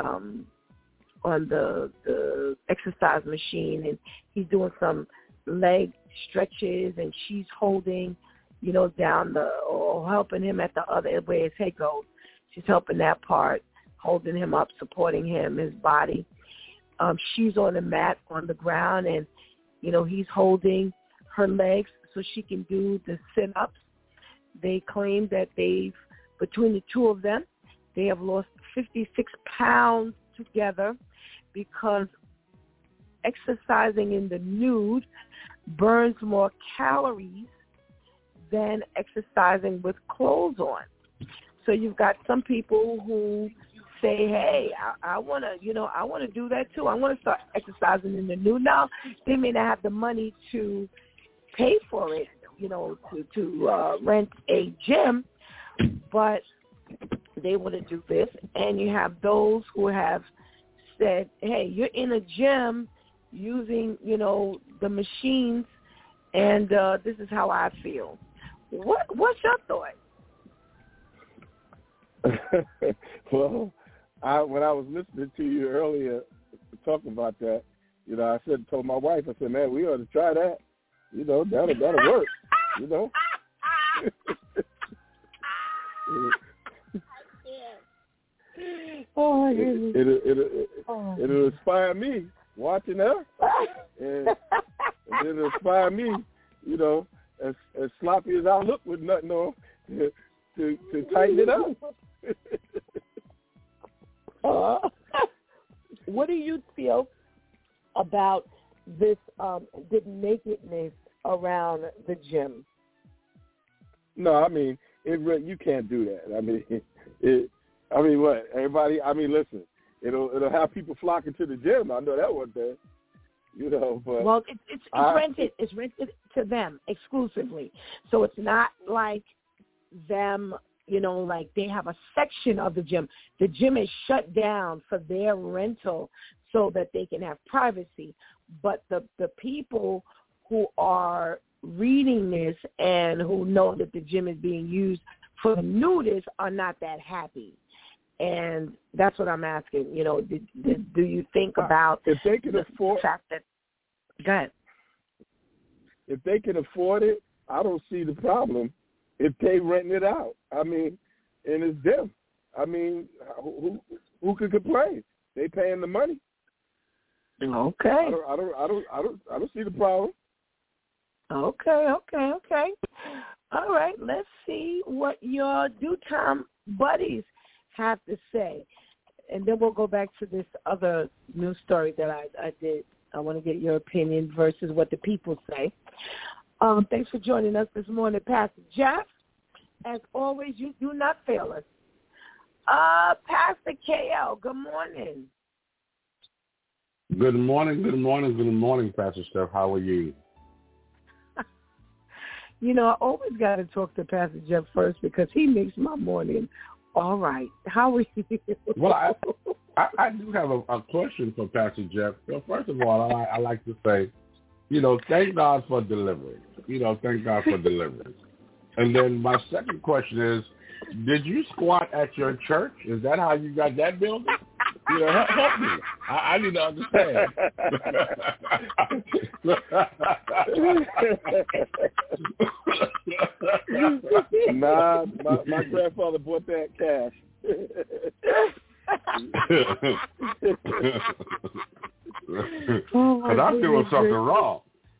Speaker 3: exercise machine, and he's doing some leg stretches, and she's holding, down or helping him at the other where his head goes. She's helping that part, holding him up, supporting him, his body. She's on the mat on the ground, and he's holding her legs so she can do the sit-ups. They claim that between the two of them, they have lost 56 pounds together because exercising in the nude burns more calories than exercising with clothes on. So you've got some people who say, hey, I want to do that too. I want to start exercising in the nude. Now, they may not have the money to pay for it, to rent a gym, but they want to do this. And you have those who have said, hey, you're in a gym using, the machines, and this is how I feel. What's your thought?
Speaker 5: Well, when I was listening to you earlier talking about that, I told my wife, I said, man, we ought to try that. That'll work.
Speaker 3: Oh my goodness.
Speaker 5: It'll inspire me watching her, and it'll inspire me, as sloppy as I look with nothing on, to tighten it up.
Speaker 3: What do you feel about this nakedness around the gym?
Speaker 5: No, you can't do that. What? Everybody, listen, it'll have people flocking to the gym. I know that one thing. But
Speaker 3: well, it's rented. It's rented to them exclusively. So it's not like them, like they have a section of the gym. The gym is shut down for their rental so that they can have privacy. But the people who are reading this and who know that the gym is being used for the nudists are not that happy. And that's what I'm asking. You know, do you think about
Speaker 5: if they can afford
Speaker 3: fact that? Go ahead.
Speaker 5: If they can afford it, I don't see the problem. If they renting it out, I mean, and it's them. I mean, who could complain? They paying the money.
Speaker 3: Okay.
Speaker 5: I don't see the problem.
Speaker 3: Okay. All right. Let's see what your DEW Time buddies have to say, and then we'll go back to this other news story that I did. I want to get your opinion versus what the people say. Thanks for joining us this morning, Pastor Jeff. As always, you do not fail us. Pastor KL, good morning.
Speaker 6: Good morning, Pastor Steph. How are you?
Speaker 3: You know, I always got to talk to Pastor Jeff first because he makes my morning all right. How are you?
Speaker 6: Well, I do have a question for Pastor Jeff. So first of all, I like to say, you know, thank God for deliverance. You know, thank God for deliverance. And then my second question is, did you squat at your church? Is that how you got that building? You know, help me. I need to understand.
Speaker 5: Nah, my grandfather bought that cash.
Speaker 6: Because I'm doing something wrong.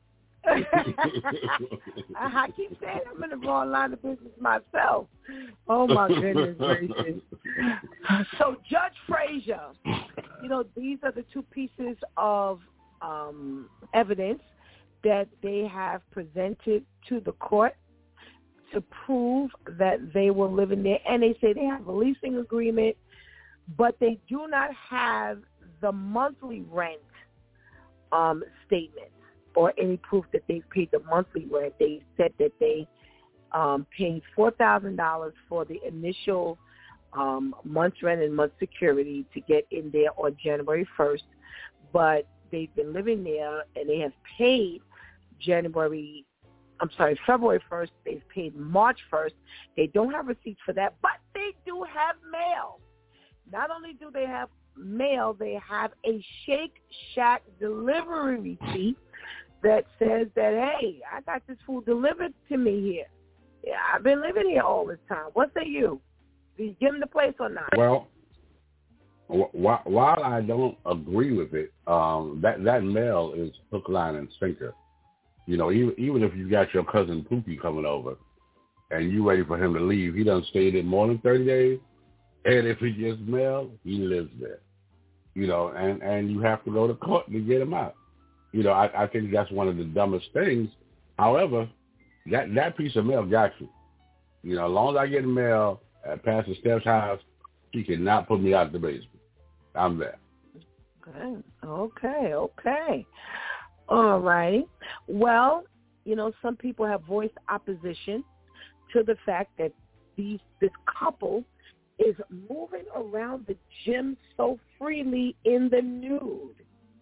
Speaker 3: I keep saying I'm in the wrong line of business myself. Oh, my goodness gracious. So, Judge Frazier, you know, these are the two pieces of evidence that they have presented to the court to prove that they were living there. And they say they have a leasing agreement, but they do not have the monthly rent statement or any proof that they've paid the monthly rent. They said that they paid $4,000 for the initial month's rent and month's security to get in there on January 1st, but they've been living there and they have paid February 1st. They've paid March 1st. They don't have receipts for that, but they do have mail. Not only do they have mail, they have a Shake Shack delivery receipt that says that, hey, I got this food delivered to me here. Yeah, I've been living here all this time. What say you? Do you give them the place or not?
Speaker 6: Well, while I don't agree with it, that mail is hook, line, and sinker. You know, even if you got your cousin Pookie coming over and you ready for him to leave, he done stayed there more than 30 days. And if he gets mail, he lives there. You know, and you have to go to court to get him out. You know, I think that's one of the dumbest things. However, that piece of mail got you. You know, as long as I get mail at Pastor Steph's house, she cannot put me out of the basement. I'm there.
Speaker 3: Okay. All righty. Well, you know, some people have voiced opposition to the fact that this couple is moving around the gym so freely in the nude.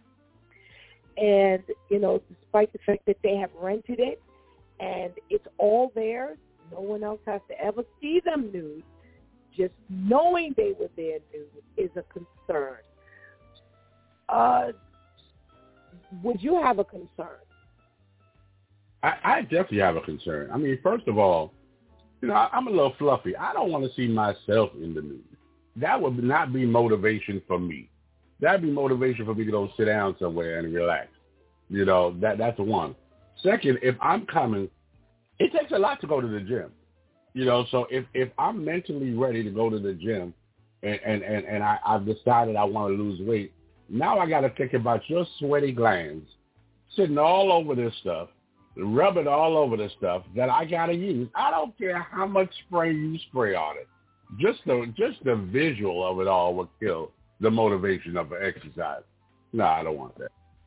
Speaker 3: And, you know, despite the fact that they have rented it and it's all theirs, no one else has to ever see them nude. Just knowing they were there nude is a concern. Would you have a concern?
Speaker 6: I definitely have a concern. I mean, first of all, you know, I'm a little fluffy. I don't want to see myself in the nude. That would not be motivation for me. That'd be motivation for me to go sit down somewhere and relax. You know, that's one. Second, if I'm coming, it takes a lot to go to the gym. You know, so if I'm mentally ready to go to the gym and I've decided I want to lose weight, now I got to think about your sweaty glands sitting all over this stuff, rubbing all over this stuff that I got to use. I don't care how much spray you spray on it. Just the visual of it all would kill the motivation of an exercise. No, I don't want that.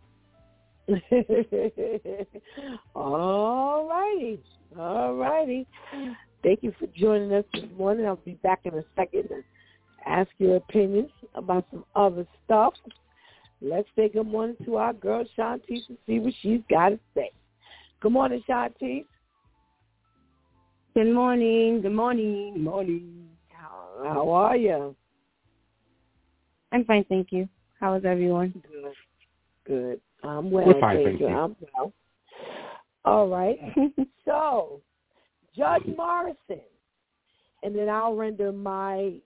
Speaker 3: All righty. Thank you for joining us this morning. I'll be back in a second to ask your opinions about some other stuff. Let's say good morning to our girl Shantice and see what she's got to say. Good morning, Shantice.
Speaker 7: Good morning. Good morning. Good morning.
Speaker 3: How are you?
Speaker 7: I'm fine, thank you. How is everyone?
Speaker 3: Good. I'm well.
Speaker 6: We're fine, thank you.
Speaker 3: I'm well. All right. So, Judge Morrison, and then I'll render my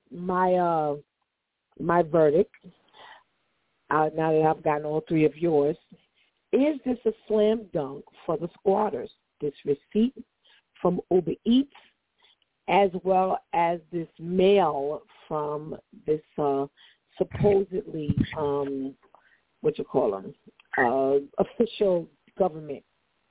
Speaker 3: verdict. Now that I've gotten all three of yours, is this a slam dunk for the squatters? This receipt from Uber Eats, as well as this mail from this supposedly official government.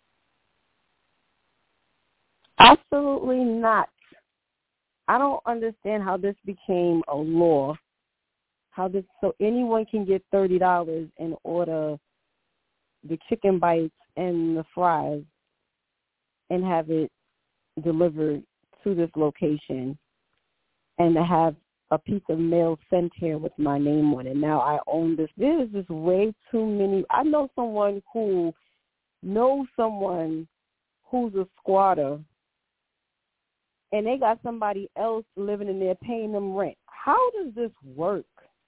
Speaker 7: Absolutely not. I don't understand how this became a law. So anyone can get $30 and order the chicken bites and the fries and have it delivered to this location, and to have a piece of mail sent here with my name on it. Now I own this. There is just way too many. I know someone who knows someone who's a squatter, and they got somebody else living in there paying them rent. How does this work?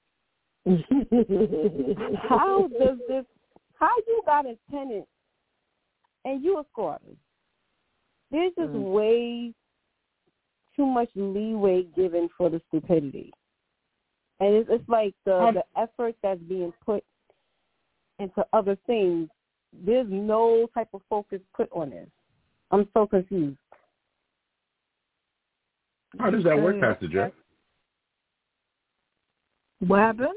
Speaker 7: How you got a tenant and you a squatter? There's just way too much leeway given for the stupidity. And it's like the effort that's being put into other things, there's no type of focus put on this. I'm so confused.
Speaker 6: How does that work, Pastor Jeff?
Speaker 3: What happened?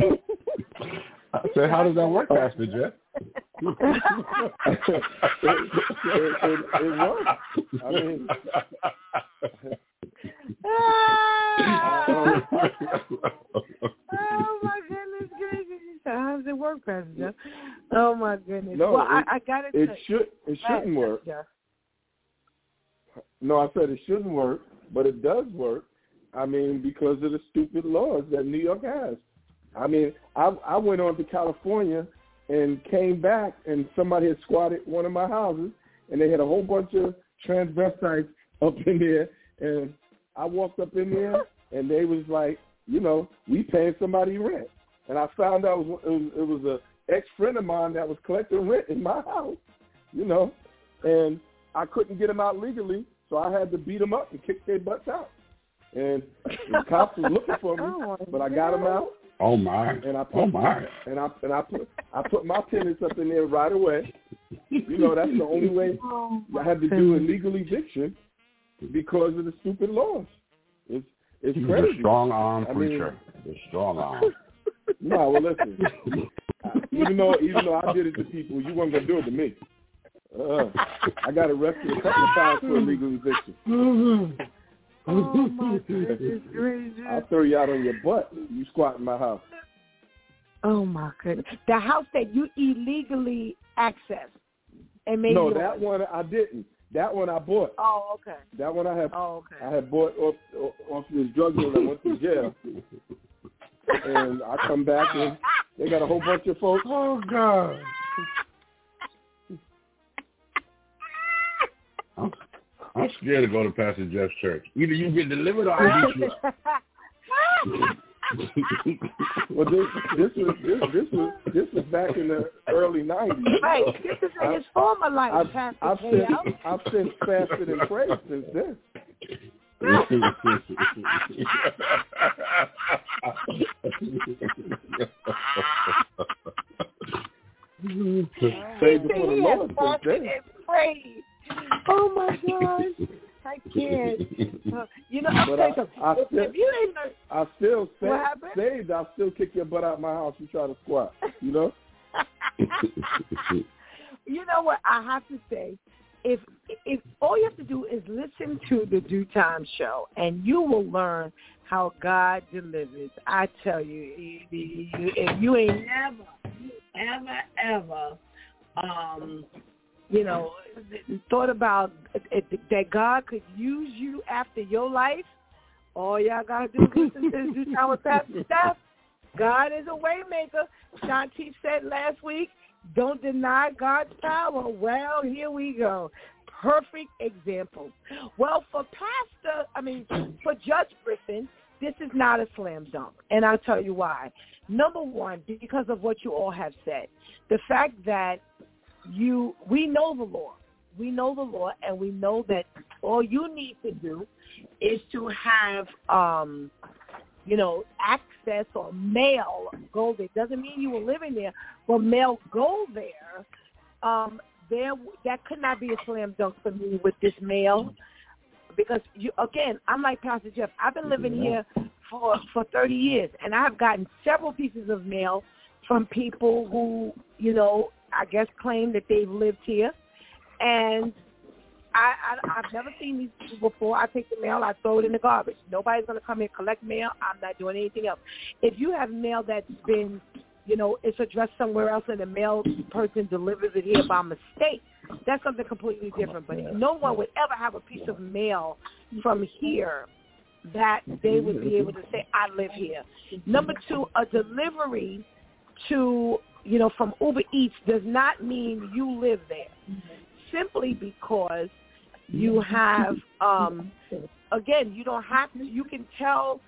Speaker 6: I said, how does that work, Pastor Jeff?
Speaker 5: It works. I mean,
Speaker 3: oh my goodness gracious! How does it work, Pastor Jeff? Oh my goodness.
Speaker 5: No,
Speaker 3: well, I got it.
Speaker 5: It shouldn't work. No, I said it shouldn't work, but it does work. I mean, because of the stupid laws that New York has. I mean, I went on to California and came back, and somebody had squatted one of my houses, and they had a whole bunch of transvestites up in there, and I walked up in there, and they was like, we paying somebody rent. And I found out it was a ex-friend of mine that was collecting rent in my house, and I couldn't get them out legally, so I had to beat them up and kick their butts out. And the cops were looking for me, but I got them out.
Speaker 6: Oh my!
Speaker 5: And I put I put my tenants up in there right away. That's the only way I had to do a legal eviction because of the stupid laws. It's
Speaker 6: He's
Speaker 5: crazy.
Speaker 6: a strong arm preacher. The strong arm.
Speaker 5: No, well listen. Even though I did it to people, you weren't gonna do it to me. I got arrested a couple of times for illegal eviction.
Speaker 3: Oh my goodness gracious!
Speaker 5: I'll throw you out on your butt. You squat in my house.
Speaker 3: Oh my goodness! The house that you illegally accessed and made.
Speaker 5: No, that one I didn't. That one I bought.
Speaker 3: Oh, okay.
Speaker 5: That one I have.
Speaker 3: Oh, okay.
Speaker 5: I had bought off this drug dealer that went to jail, and I come back and they got a whole bunch of folks.
Speaker 6: Oh God! I'm scared to go to Pastor Jeff's church. Either you get delivered or I beat you up.
Speaker 5: Well, this was back in the early 90s.
Speaker 3: Right, this is in his former life, Pastor.
Speaker 5: I've since fasted and prayed since then. Saved before the Lord since then.
Speaker 3: Oh my gosh, I can't.
Speaker 5: I still saved. I'll still kick your butt out my house. You try to squat. You know
Speaker 3: what? I have to say, if all you have to do is listen to the Due Time show, and you will learn how God delivers. I tell you, if you ain't ever thought about that God could use you after your life, all y'all got to do is listen to Due Time with Pastor Steph. God is a way maker. Shanti said last week, don't deny God's power. Well, here we go. perfect example. Well, for Judge Griffin, this is not a slam dunk, and I'll tell you why. Number one, because of what you all have said. The fact that we know the law. We know the law, and we know that all you need to do is to have, access or mail go there. Doesn't mean you were living there, but mail go there. That could not be a slam dunk for me with this mail, because I'm like Pastor Jeff. I've been living here for 30 years, and I've gotten several pieces of mail from people who, I guess claim that they've lived here, and I've never seen these people before. I take the mail, I throw it in the garbage. Nobody's going to come here and collect mail. I'm not doing anything else. If you have mail that's been, it's addressed somewhere else and the mail person delivers it here by mistake, that's something completely different. But no one would ever have a piece of mail from here that they would be able to say, I live here. Number two, a delivery to, from Uber Eats does not mean you live there. Simply because you have, you don't have to. You can tell,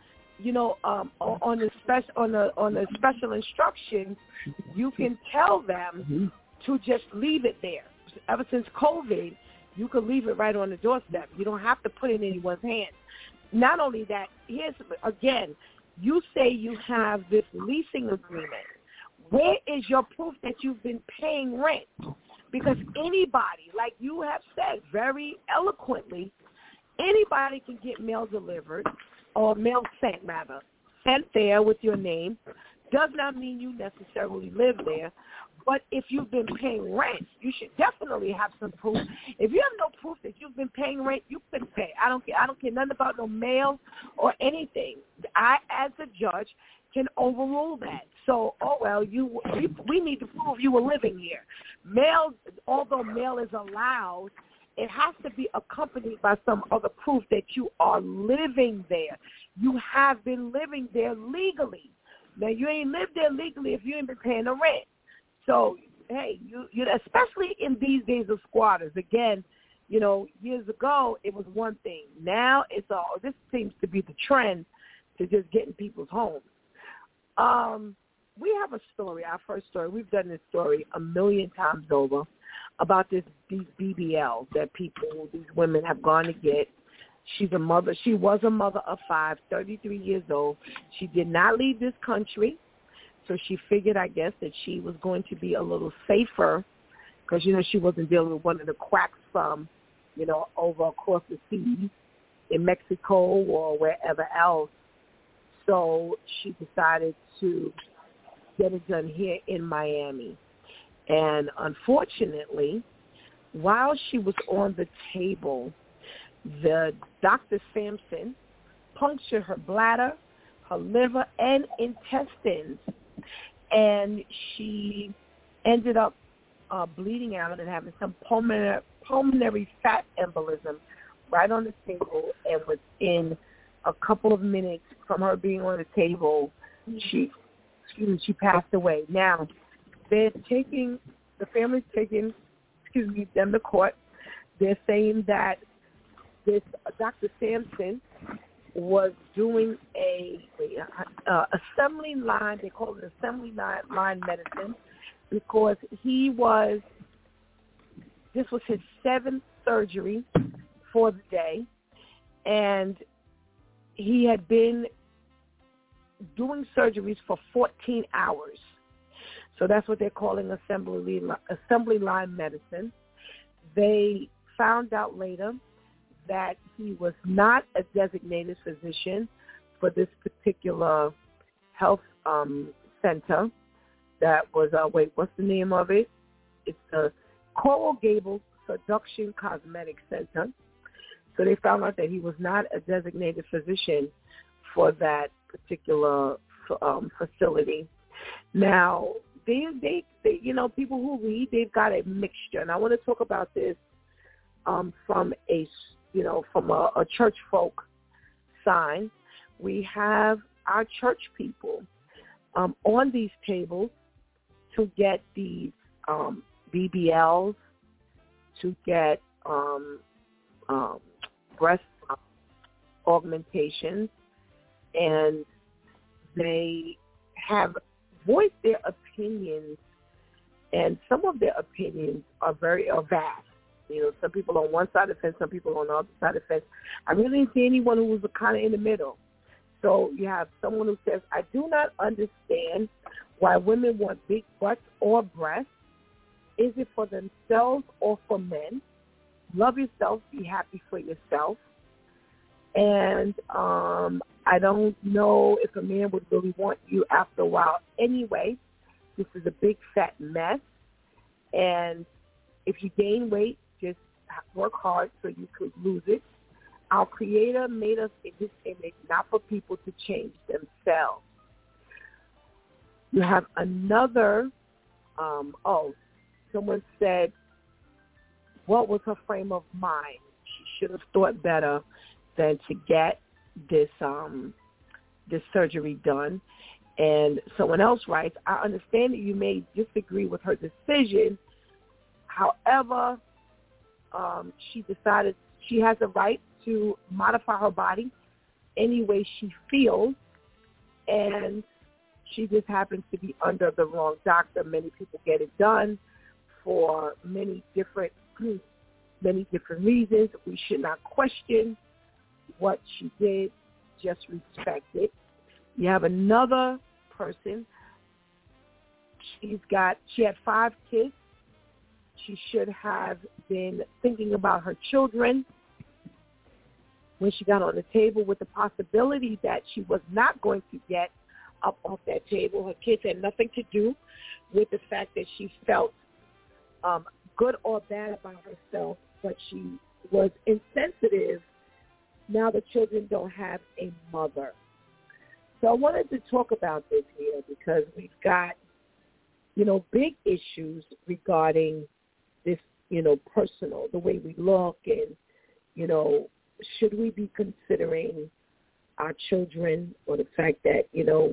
Speaker 3: on the special instructions, you can tell them to just leave it there. Ever since COVID, you can leave it right on the doorstep. You don't have to put it in anyone's hands. Not only that, you say you have this leasing agreement. Where is your proof that you've been paying rent? Because anybody, like you have said very eloquently, anybody can get mail delivered or mail sent there with your name. Does not mean you necessarily live there. But if you've been paying rent, you should definitely have some proof. If you have no proof that you've been paying rent, you couldn't pay. I don't care nothing about no mail or anything. I, as a judge, can overrule that. So, we need to prove you were living here. Mail, although mail is allowed, it has to be accompanied by some other proof that you are living there. You have been living there legally. Now, you ain't lived there legally if you ain't been paying the rent. So, hey, you especially in these days of squatters. Again, years ago it was one thing. Now this seems to be the trend to just get in people's homes. We have a story, our first story. We've done this story a million times over about these BBLs that these women have gone to get. She's a mother. She was a mother of 5, 33 years old. She did not leave this country, so she figured, I guess, that she was going to be a little safer because, she wasn't dealing with one of the quacks from, over across the seas in Mexico or wherever else. So she decided to get it done here in Miami. And unfortunately, while she was on the table, the Dr. Sampson punctured her bladder, her liver, and intestines. And she ended up bleeding out and having some pulmonary fat embolism right on the table. And within a couple of minutes from her being on the table, she passed away. Now, the family's taking, them to court. They're saying that this Dr. Sampson was doing a assembly line, they call it assembly line medicine, because this was his 7th surgery for the day, and he had been doing surgeries for 14 hours. So that's what they're calling assembly line medicine. They found out later that he was not a designated physician for this particular health center. That was, what's the name of it? It's the Coral Gables Seduction Cosmetic Center. So they found out that he was not a designated physician for that particular facility. Now, they people who read, they've got a mixture, and I want to talk about this from a church folk sign. We have our church people on these tables to get these BBLs, to get breast augmentations, and they have voiced their opinions, and some of their opinions are vast. You know, some people on one side of the fence, some people on the other side of the fence. I really didn't see anyone who was kind of in the middle. So you have someone who says, I do not understand why women want big butts or breasts. Is it for themselves or for men? Love yourself. Be happy for yourself. And I don't know if a man would really want you after a while anyway. This is a big fat mess. And if you gain weight, just work hard so you could lose it. Our Creator made us in His image, not for people to change themselves. You have another, someone said, what was her frame of mind? She should have thought better than to get this surgery done. And someone else writes, I understand that you may disagree with her decision. However, she decided she has a right to modify her body any way she feels, and she just happens to be under the wrong doctor. Many people get it done for many different reasons. We should not question what she did, just respect it. You have another person. She had 5 kids. She should have been thinking about her children when she got on the table, with the possibility that she was not going to get up off that table. Her kids had nothing to do with the fact that she felt good or bad about herself, but she was insensitive. Now the children don't have a mother. So I wanted to talk about this here because we've got, big issues regarding this, personal, the way we look, and, should we be considering our children, or the fact that, the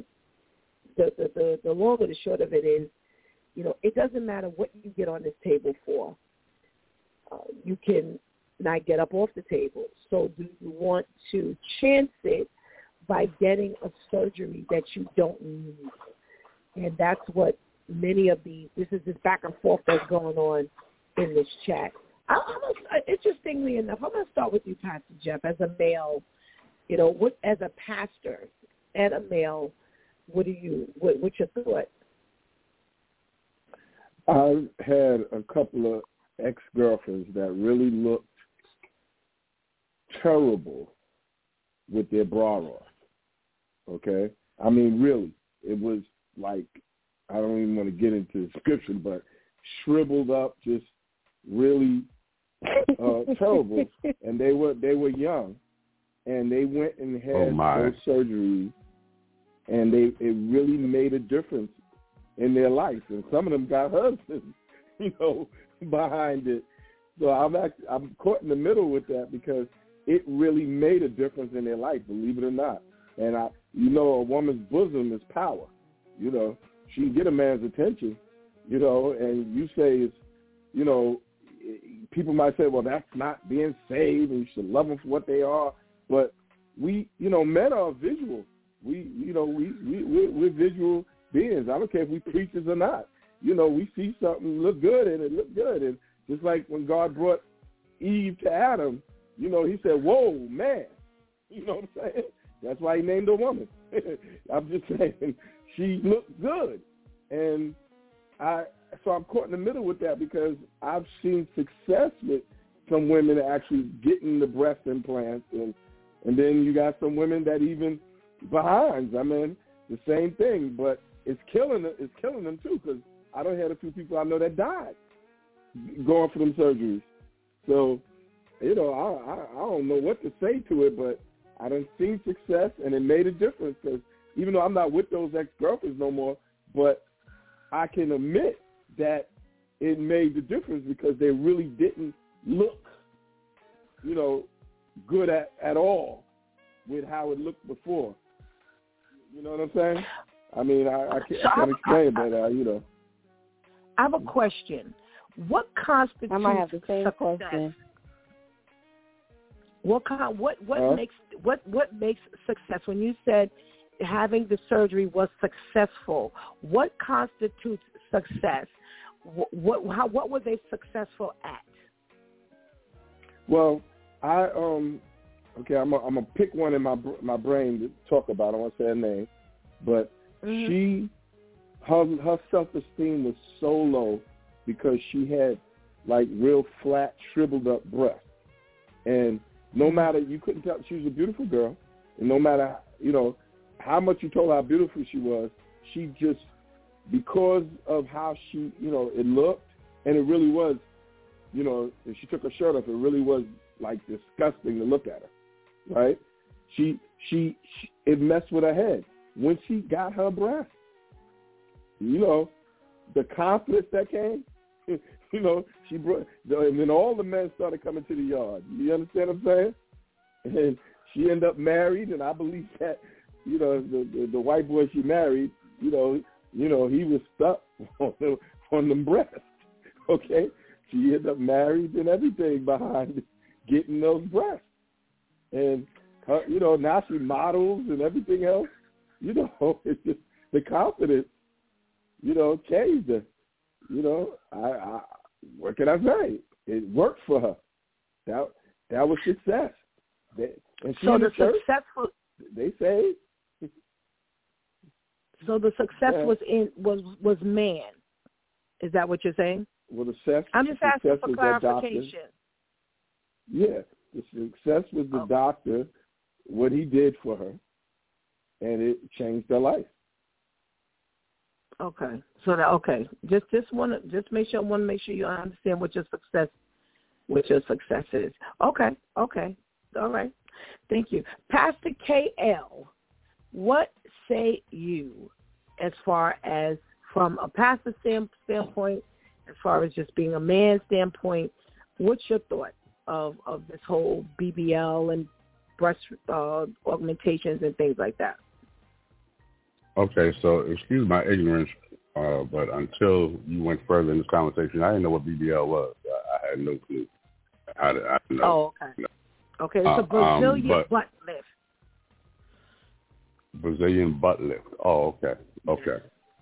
Speaker 3: long or the short of it is, it doesn't matter what you get on this table for. You can not get up off the table. So do you want to chance it by getting a surgery that you don't need? And that's what many of this is this back and forth that's going on in this chat. Interestingly enough, I'm going to start with you, Pastor Jeff, as a male, as a pastor and a male, what's your thought?
Speaker 5: I've had a couple of ex-girlfriends that really looked terrible with their bra off, okay? I mean, really, it was like, I don't even want to get into the description, but shriveled up, just really terrible. And they were young, and they went and had those surgeries, and it really made a difference in their life. And some of them got husbands, behind it. So I'm caught in the middle with that because it really made a difference in their life, believe it or not. And a woman's bosom is power. She can get a man's attention, and you say it's, people might say, well, that's not being saved and you should love them for what they are. But we, men are visual. We're visual beings. I don't care if we preachers or not. We see something look good and it look good. And just like when God brought Eve to Adam, he said, whoa, man. You know what I'm saying? That's why he named her woman. I'm just saying she looked good. And so I'm caught in the middle with that because I've seen success with some women actually getting the breast implants. And then you got some women that even behinds. I mean, the same thing. But it's killing them too, because I done had a few people I know that died going for them surgeries. So, I don't know what to say to it, but I done seen success, and it made a difference. Because even though I'm not with those ex-girlfriends no more, but I can admit that it made the difference because they really didn't look, good at all with how it looked before. You know what I'm saying? I mean, I can't explain it, but,
Speaker 3: I have a question. What constitutes
Speaker 7: I might have the same
Speaker 3: success?
Speaker 7: question.
Speaker 3: What makes success? When you said having the surgery was successful, what constitutes success? What were they successful at?
Speaker 5: Well, I'm gonna pick one in my brain to talk about. I won't say her name, but her self-esteem was so low because she had like real flat, shriveled up breasts, and no matter, you couldn't tell, she was a beautiful girl, and no matter how much you told her how beautiful she was, she just, because of how she it looked, and it really was, if she took her shirt off, it really was like disgusting to look at her, right? She it messed with her head when she got her breast. The confidence that came, she brought, and then all the men started coming to the yard. You understand what I'm saying? And she ended up married, and I believe that, the white boy she married, he was stuck on them breasts. Okay, she ended up married and everything behind getting those breasts, and her, now she models and everything else. It's just the confidence, changed her. I what can I say? It worked for her. That was success. And she
Speaker 3: so the successful.
Speaker 5: They say.
Speaker 3: So the success was man. Is that what you're saying?
Speaker 5: Well, the success.
Speaker 3: I'm just asking for clarification.
Speaker 5: Yeah, the success was the doctor, what he did for her, and it changed her life.
Speaker 3: Okay, so want to make sure you understand what your success is. Okay, all right. Thank you, Pastor KL. What say you, as far as from a pastor standpoint, as far as just being a man standpoint? What's your thought of this whole BBL and breast augmentations and things like that?
Speaker 6: Okay, so excuse my ignorance, but until you went further in this conversation, I didn't know what BBL was. I had no clue. I know.
Speaker 3: Oh, okay. No. Okay, it's a Brazilian butt lift.
Speaker 6: Brazilian butt lift. Oh, okay.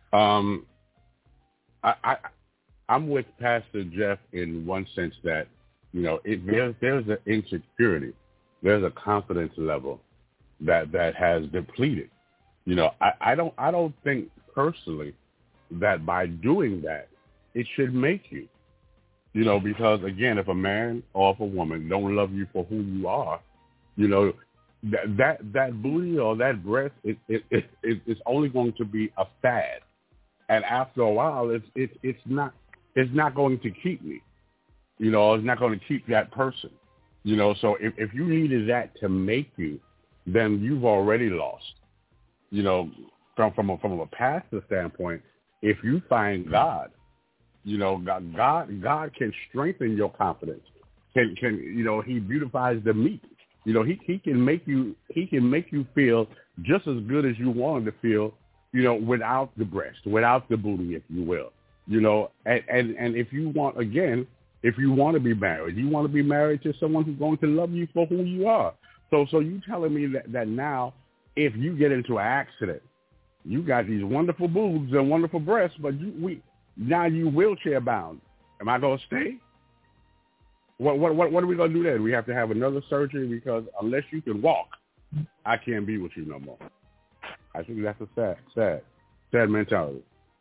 Speaker 6: I'm with Pastor Jeff in one sense that, there's an insecurity, there's a confidence level that has depleted. I don't think personally that by doing that it should make you, because again, if a man or if a woman don't love you for who you are, that booty or that breast, it's only going to be a fad, and after a while, it's not going to keep me, it's not going to keep that person, So if you needed that to make you, then you've already lost. From a pastor standpoint, if you find God, God can strengthen your confidence. He beautifies the meat. He can make you feel just as good as you wanted to feel, without the breast, without the booty, if you will. And if you want, again, if you want to be married, you want to be married to someone who's going to love you for who you are. So you telling me that now, if you get into an accident, you got these wonderful boobs and wonderful breasts, but now you wheelchair bound. Am I going to stay? What are we going to do then? We have to have another surgery because unless you can walk, I can't be with you no more. I think that's a sad mentality.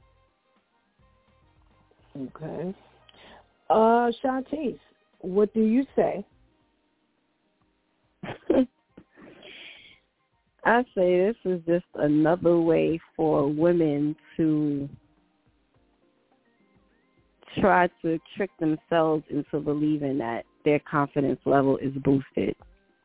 Speaker 3: Okay. Shantice, what do you say?
Speaker 7: I say this is just another way for women to try to trick themselves into believing that their confidence level is boosted.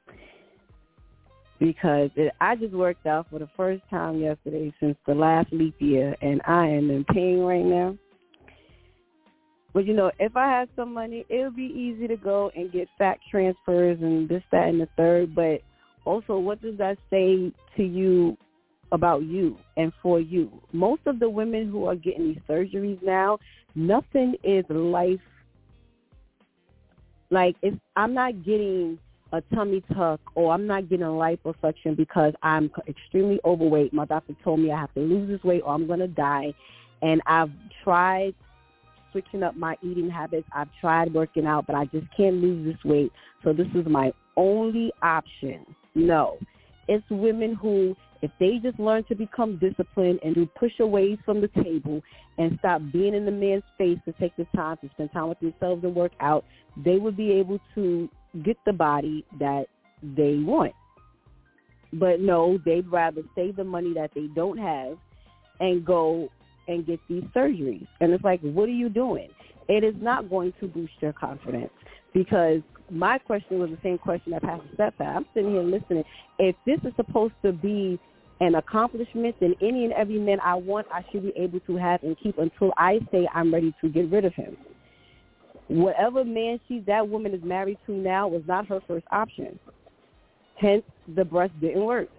Speaker 7: Because I just worked out for the first time yesterday since the last leap year, and I am in pain right now. But, if I had some money, it would be easy to go and get fat transfers and this, that, and the third. But also, what does that say to you about you and for you? Most of the women who are getting these surgeries now, nothing is life. Like, I'm not getting a tummy tuck, or I'm not getting liposuction because I'm extremely overweight. My doctor told me I have to lose this weight or I'm going to die. And I've tried switching up my eating habits. I've tried working out, but I just can't lose this weight. So this is my only option. No. It's women who, if they just learn to become disciplined and do push-aways from the table and stop being in the man's face to take the time to spend time with themselves and work out, they would be able to get the body that they want. But no, they'd rather save the money that they don't have and go and get these surgeries. And it's like, what are you doing? It is not going to boost your confidence, because my question was the same question that Pastor Steph had. I'm sitting here listening. If this is supposed to be an accomplishment, then any and every man I want, I should be able to have and keep until I say I'm ready to get rid of him. Whatever man that woman is married to now was not her first option. Hence, the breast didn't work.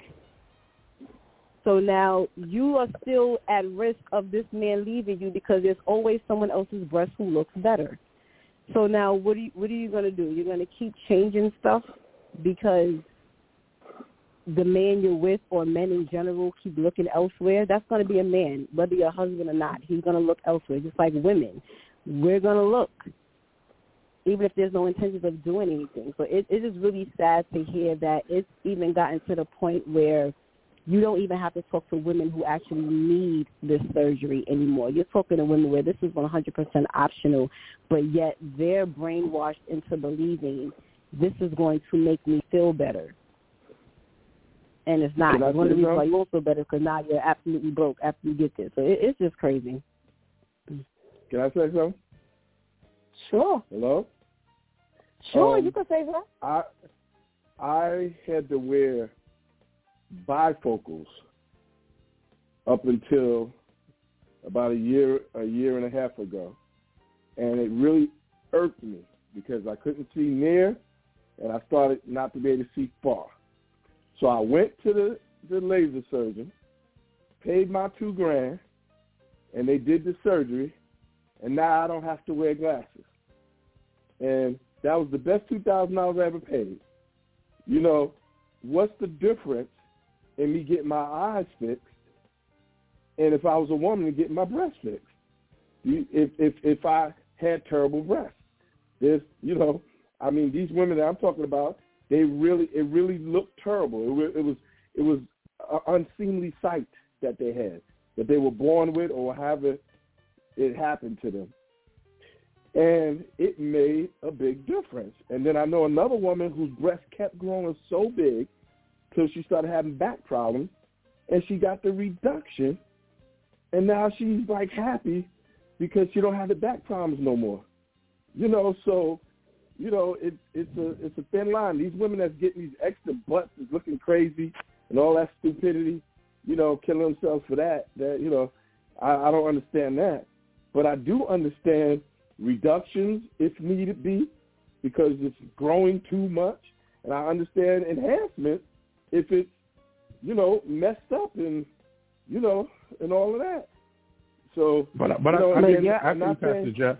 Speaker 7: So now you are still at risk of this man leaving you because there's always someone else's breast who looks better. So now what are you going to do? You're going to keep changing stuff because the man you're with, or men in general, keep looking elsewhere? That's going to be a man, whether you're a husband or not. He's going to look elsewhere, just like women. We're going to look, even if there's no intentions of doing anything. So it is really sad to hear that it's even gotten to the point where you don't even have to talk to women who actually need this surgery anymore. You're talking to women where this is 100% optional, but yet they're brainwashed into believing this is going to make me feel better. And it's not. One of the reasons why you won't feel better because now you're absolutely broke after you get this. So it's just crazy.
Speaker 5: Can I say something?
Speaker 3: Sure.
Speaker 5: Hello?
Speaker 3: Sure, you can say that.
Speaker 5: I had to wear bifocals up until about a year and a half ago, and it really irked me because I couldn't see near, and I started not to be able to see far. So I went to the laser surgeon, paid my $2,000, and they did the surgery, and now I don't have to wear glasses. And that was the best $2,000 I ever paid. You know, what's the difference in me getting my eyes fixed and if I was a woman and getting my breast fixed? If I had terrible breasts, there's, you know, I mean, these women that I'm talking about, it really looked terrible. It was an unseemly sight that they had, that they were born with or however it happened to them. And it made a big difference. And then I know another woman whose breast kept growing so big till she started having back problems, and she got the reduction, and now she's like happy because she don't have the back problems no more. You know, so, you know, it's a thin line. These women that's getting these extra butts is looking crazy and all that stupidity, you know, killing themselves for that, you know, I don't understand that. But I do understand reductions if needed be because it's growing too much. And I understand enhancement if it's, you know, messed up and, you know, and all of that. So,
Speaker 6: but
Speaker 5: you know,
Speaker 6: I think Pastor Jeff,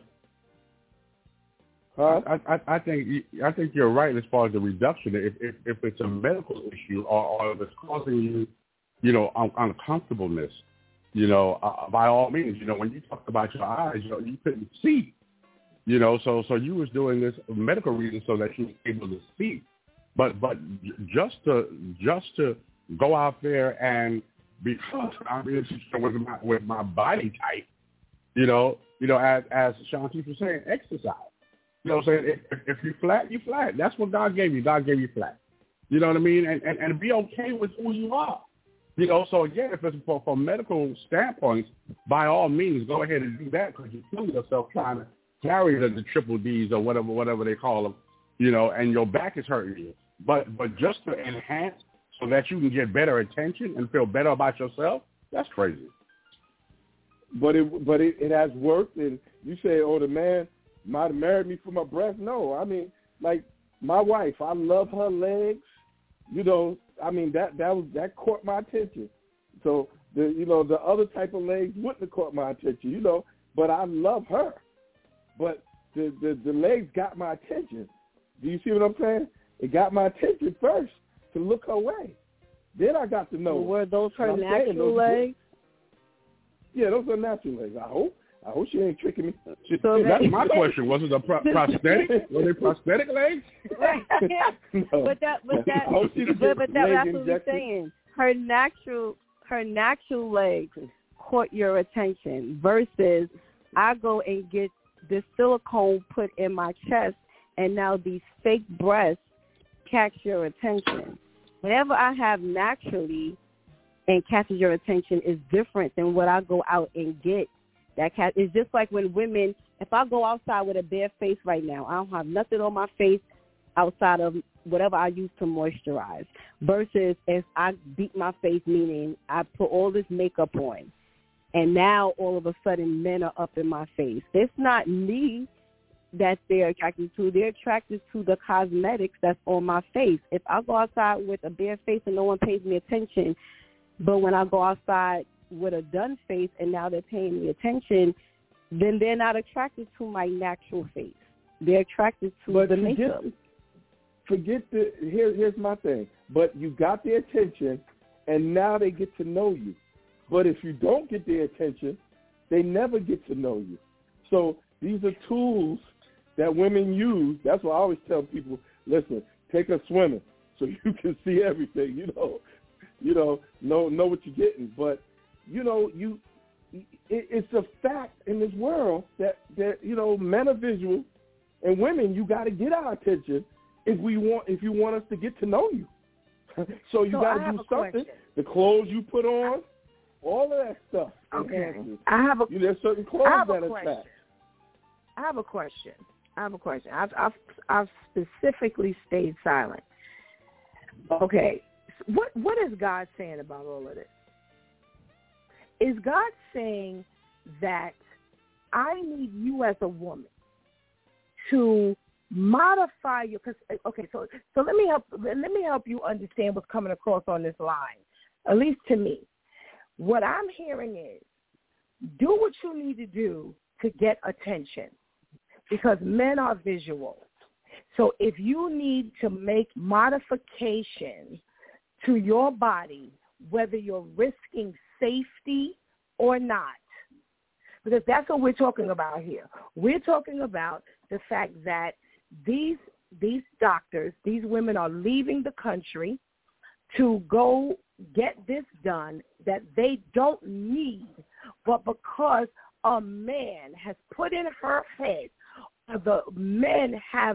Speaker 6: I think you're right as far as the reduction. If it's a medical issue or if it's causing you, you know, uncomfortableness, you know, by all means, you know, when you talk about your eyes, you know, you couldn't see, you know, so you was doing this for medical reasons so that you were able to see, but just to go out there and because I'm interested with my body type, you know, as Shanti was saying, exercise. You know what I'm saying? If you're flat, you're flat. That's what God gave you. God gave you flat. You know what I mean? And be okay with who you are. You know, so again, if it's for medical standpoints, by all means, go ahead and do that because you're killing yourself trying to carry the triple Ds or whatever they call them, you know, and your back is hurting you. But just to enhance so that you can get better attention and feel better about yourself, that's crazy.
Speaker 5: But it has worked, and you say, oh, the man might have married me for my breast. No, I mean, like my wife, I love her legs. You know, I mean that caught my attention. So the other type of legs wouldn't have caught my attention. You know, but I love her. But the legs got my attention. Do you see what I'm saying? It got my attention first to look her way. Then I got to know.
Speaker 7: Well, were those her natural legs?
Speaker 5: Yeah, those are natural legs. I hope she ain't tricking me.
Speaker 6: So that's my question. Was it a prosthetic? Were they prosthetic legs?
Speaker 7: Right.
Speaker 5: No.
Speaker 7: But that's what I'm saying. Her natural legs caught your attention versus I go and get this silicone put in my chest, and now these fake breasts catch your attention. Whatever I have naturally and catches your attention is different than what I go out and get. It's just like when women, if I go outside with a bare face right now, I don't have nothing on my face outside of whatever I use to moisturize, versus if I beat my face, meaning I put all this makeup on, and now all of a sudden men are up in my face. It's not me that they're attracted to. They're attracted to the cosmetics that's on my face. If I go outside with a bare face and no one pays me attention, but when I go outside with a done face and now they're paying me attention, then they're not attracted to my natural face. They're attracted to the makeup.
Speaker 5: Here's my thing. But you got their attention, and now they get to know you. But if you don't get their attention, they never get to know you. So these are tools that women use. That's why I always tell people, listen, take her swimming so you can see everything, know what you're getting. But, it's a fact in this world that men are visual, and women, you got to get our attention if you want us to get to know you. So you got to do something.
Speaker 3: Question.
Speaker 5: The clothes you put on, all of that stuff.
Speaker 3: Okay.
Speaker 5: There's certain clothes that attack.
Speaker 3: I have a question. I've specifically stayed silent. Okay. What is God saying about all of this? Is God saying that I need you as a woman to modify your? So let me help you understand what's coming across on this line. At least to me, what I'm hearing is, do what you need to do to get attention, because men are visual. So if you need to make modifications to your body, whether you're risking safety or not, because that's what we're talking about here. We're talking about the fact that these doctors, these women are leaving the country to go get this done that they don't need, but because a man has put in her head, the men have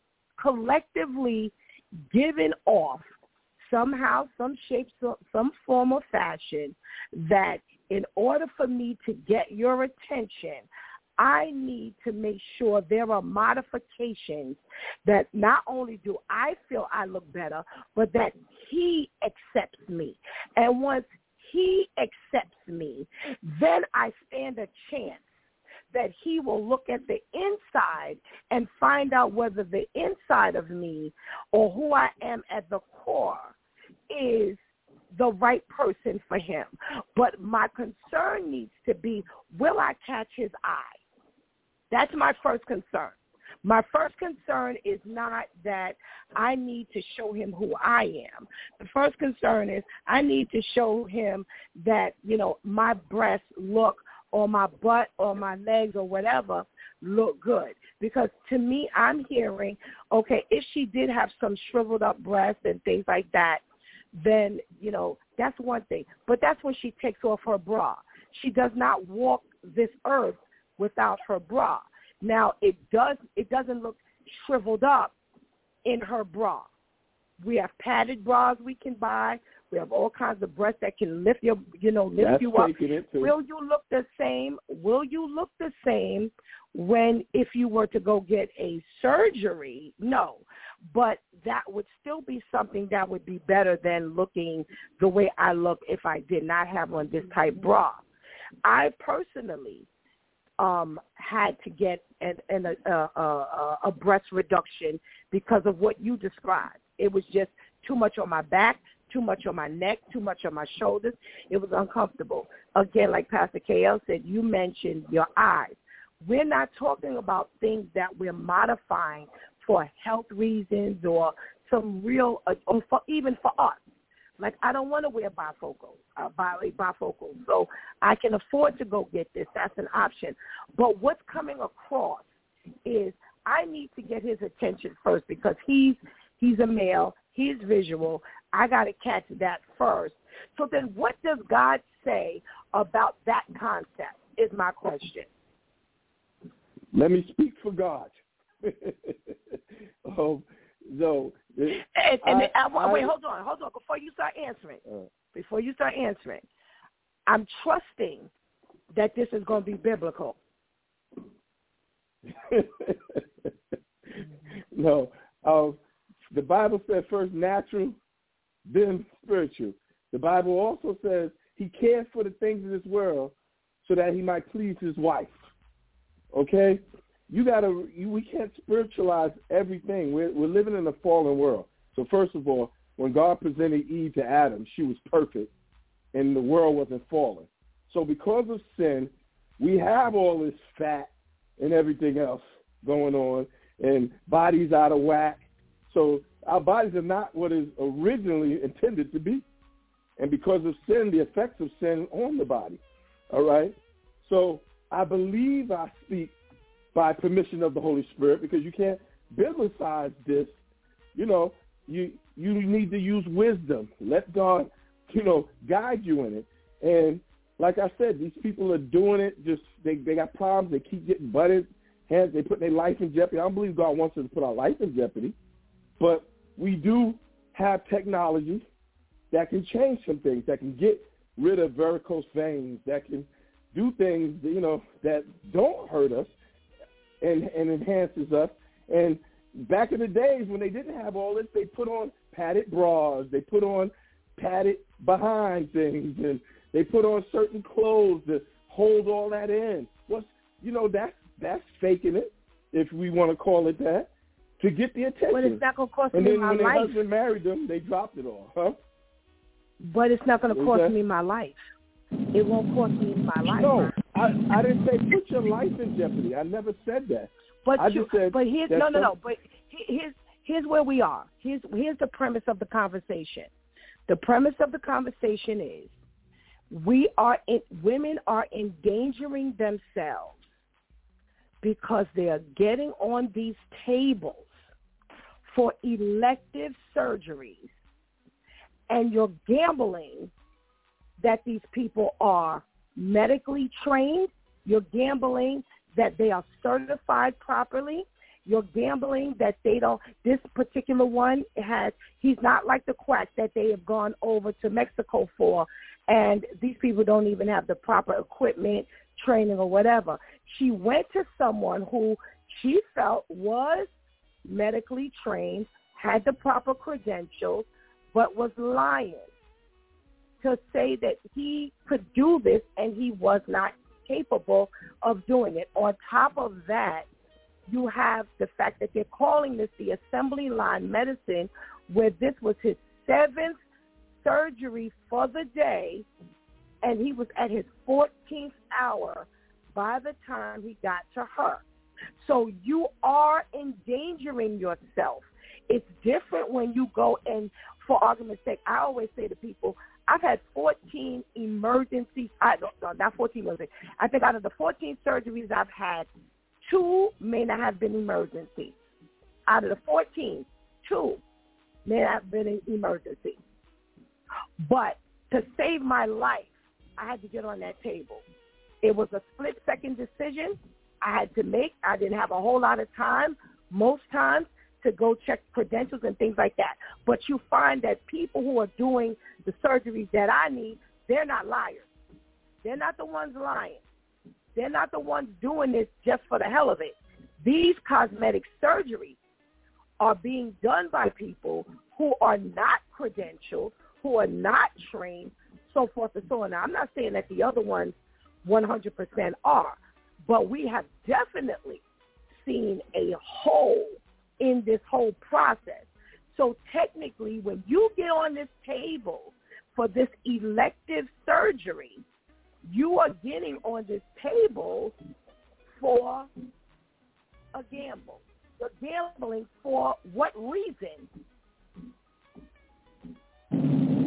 Speaker 3: collectively given off somehow, some shape, some form or fashion, that in order for me to get your attention, I need to make sure there are modifications that not only do I feel I look better, but that he accepts me. And once he accepts me, then I stand a chance that he will look at the inside and find out whether the inside of me or who I am at the core is the right person for him. But my concern needs to be, will I catch his eye? That's my first concern. My first concern is not that I need to show him who I am. The first concern is I need to show him that, my breasts look, or my butt or my legs or whatever look good. Because to me, I'm hearing, okay, if she did have some shriveled up breasts and things like that, then, that's one thing. But that's when she takes off her bra. She does not walk this earth without her bra. Now, it doesn't look shriveled up in her bra. We have padded bras we can buy. We have all kinds of breasts that can lift you up. Will you look the same? Will you look the same if you were to go get a surgery? No. But that would still be something that would be better than looking the way I look if I did not have on this type bra. I personally had to get a breast reduction because of what you described. It was just too much on my back, too much on my neck, too much on my shoulders. It was uncomfortable. Again, like Pastor KL said, you mentioned your eyes. We're not talking about things that we're modifying for health reasons or some real, even for us. Like, I don't want to wear bifocals, so I can afford to go get this. That's an option. But what's coming across is I need to get his attention first because he's a male, he's visual. I got to catch that first. So then what does God say about that concept is my question.
Speaker 5: Let me speak for God. Wait, hold on. Before you start answering, I'm trusting that this is going to be biblical. No, the Bible says first natural, then spiritual. The Bible also says he cares for the things of this world so that he might please his wife. Okay? We can't spiritualize everything. We're living in a fallen world. So first of all, when God presented Eve to Adam, she was perfect and the world wasn't fallen. So because of sin, we have all this fat and everything else going on and bodies out of whack. So our bodies are not what is originally intended to be. And because of sin, the effects of sin on the body. All right? So I believe I speak by permission of the Holy Spirit because you can't biblicize this. You know, you need to use wisdom. Let God, guide you in it. And like I said, these people are doing it. Just they got problems. They keep getting butted heads. They put their life in jeopardy. I don't believe God wants us to put our life in jeopardy. But we do have technology that can change some things, that can get rid of varicose veins, that can do things, that don't hurt us and enhances us. And back in the days when they didn't have all this, they put on padded bras, they put on padded behind things, and they put on certain clothes to hold all that in. That's faking it, if we want to call it that, to get the attention.
Speaker 3: But it's not going to cost me my life. And then when their
Speaker 5: husband married them, they dropped it all, huh?
Speaker 3: But it's not going to cost me my life. It won't cost me my life.
Speaker 5: No, I didn't say put your life in jeopardy. I never said that. But here's where we are. Here's the premise of the conversation. The premise of the conversation is women are endangering themselves because they are getting on these tables for elective surgeries, and you're gambling that these people are medically trained. You're gambling that they are certified properly. You're gambling that this particular one he's not like the quack that they have gone over to Mexico for, and these people don't even have the proper equipment, training, or whatever. She went to someone who she felt was medically trained, had the proper credentials, but was lying to say that he could do this and he was not capable of doing it. On top of that, you have the fact that they're calling this the assembly line medicine, where this was his 7th surgery for the day, and he was at his 14th hour by the time he got to her. So you are endangering yourself. It's different when you go and, for argument's sake, I always say to people, I've had 14 emergencies. Not 14 emergencies. I think out of the 14 surgeries I've had, 2 may not have been emergencies. Out of the 14, 2 may not have been an emergency. But to save my life, I had to get on that table. It was a split-second decision I had to make. I didn't have a whole lot of time, most times, to go check credentials and things like that. But you find that people who are doing the surgeries that I need, they're not liars. They're not the ones lying. They're not the ones doing this just for the hell of it. These cosmetic surgeries are being done by people who are not credentialed, who are not trained, so forth and so on. Now, I'm not saying that the other ones 100% are, but we have definitely seen a hole in this whole process. So technically, when you get on this table for this elective surgery, you are getting on this table for a gamble. You're gambling for what reason?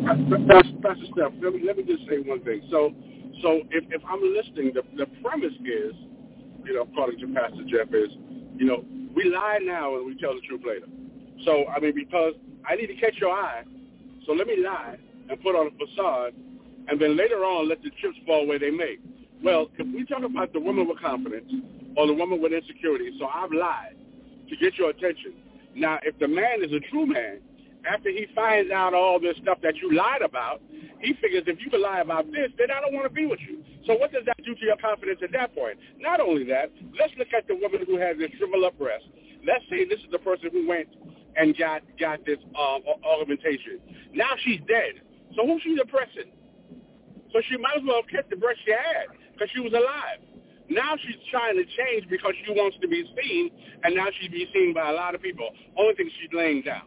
Speaker 6: Pastor Steph, let me just say one thing. So if I'm listening, the premise is, according to Pastor Jeff, is, we lie now and we tell the truth later. So, I mean, because I need to catch your eye, so let me lie and put on a facade, and then later on let the chips fall where they may. Well, if we talk about the woman with confidence or the woman with insecurity, so I've lied to get your attention. Now, if the man is a true man, after he finds out all this stuff that you lied about, he figures if you can lie about this, then I don't want to be with you. So what does that do to your confidence at that point? Not only that, let's look at the woman who has this shrivel up breast. Let's say this is the person who went and got this augmentation. Now she's dead. So who's she depressing? So she might as well have kept the breast she had because she was alive. Now she's trying to change because she wants to be seen, and now she's being seen by a lot of people. Only thing she's laying down.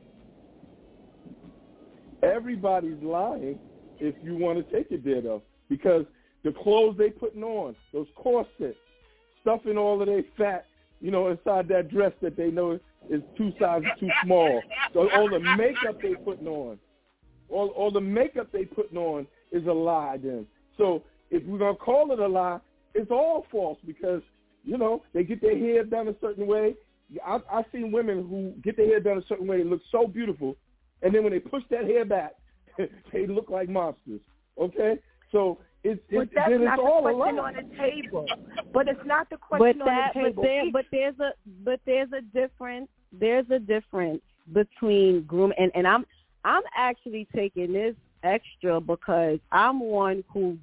Speaker 5: Everybody's lying if you want to take it there, though, because the clothes they putting on, those corsets, stuffing all of their fat, inside that dress that they know is 2 sizes too small. So all the makeup they putting on, all the makeup they putting on is a lie then. So if we're going to call it a lie, it's all false because, they get their hair done a certain way. I've seen women who get their hair done a certain way and look so beautiful, and then when they push that hair back, they look like monsters. Okay? So it's all a lie.
Speaker 3: On the table. But it's not the question on the table.
Speaker 7: But there's a difference. There's a difference between groom and I'm actually taking this extra because I'm one who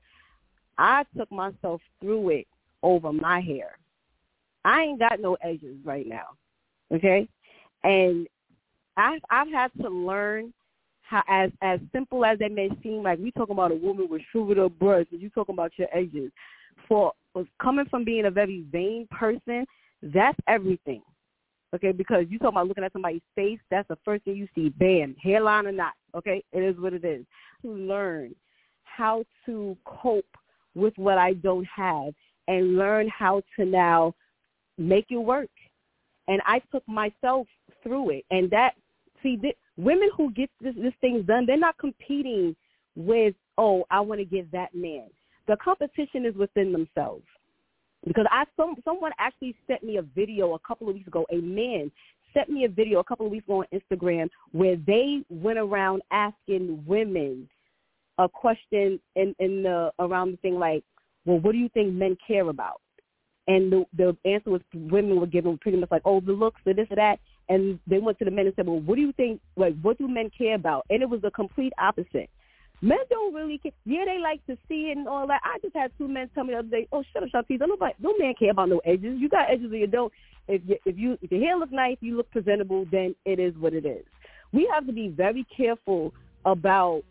Speaker 7: I took myself through it over my hair. I ain't got no edges right now, okay? And I've had to learn how, as simple as that may seem, like we talking about a woman with shriveled up breasts, and you talking about your edges. For coming from being a very vain person, that's everything, okay? Because you talking about looking at somebody's face, that's the first thing you see, bam, hairline or not, okay? It is what it is. To learn how to cope with what I don't have and learn how to now make it work. And I took myself through it. And women who get this things done, they're not competing with, I want to get that man. The competition is within themselves. Because someone actually sent me a video a couple of weeks ago. A man sent me a video a couple of weeks ago on Instagram where they went around asking women a question around the thing like, well, what do you think men care about? And the answer was women were given pretty much like, the looks, the this or that. And they went to the men and said, well, what do you think, like, what do men care about? And it was the complete opposite. Men don't really care. Yeah, they like to see it and all that. I just had 2 men tell me the other day, shut up, Shantice. No man care about no edges. You got edges or you don't. If your hair look nice, you look presentable, then it is what it is. We have to be very careful about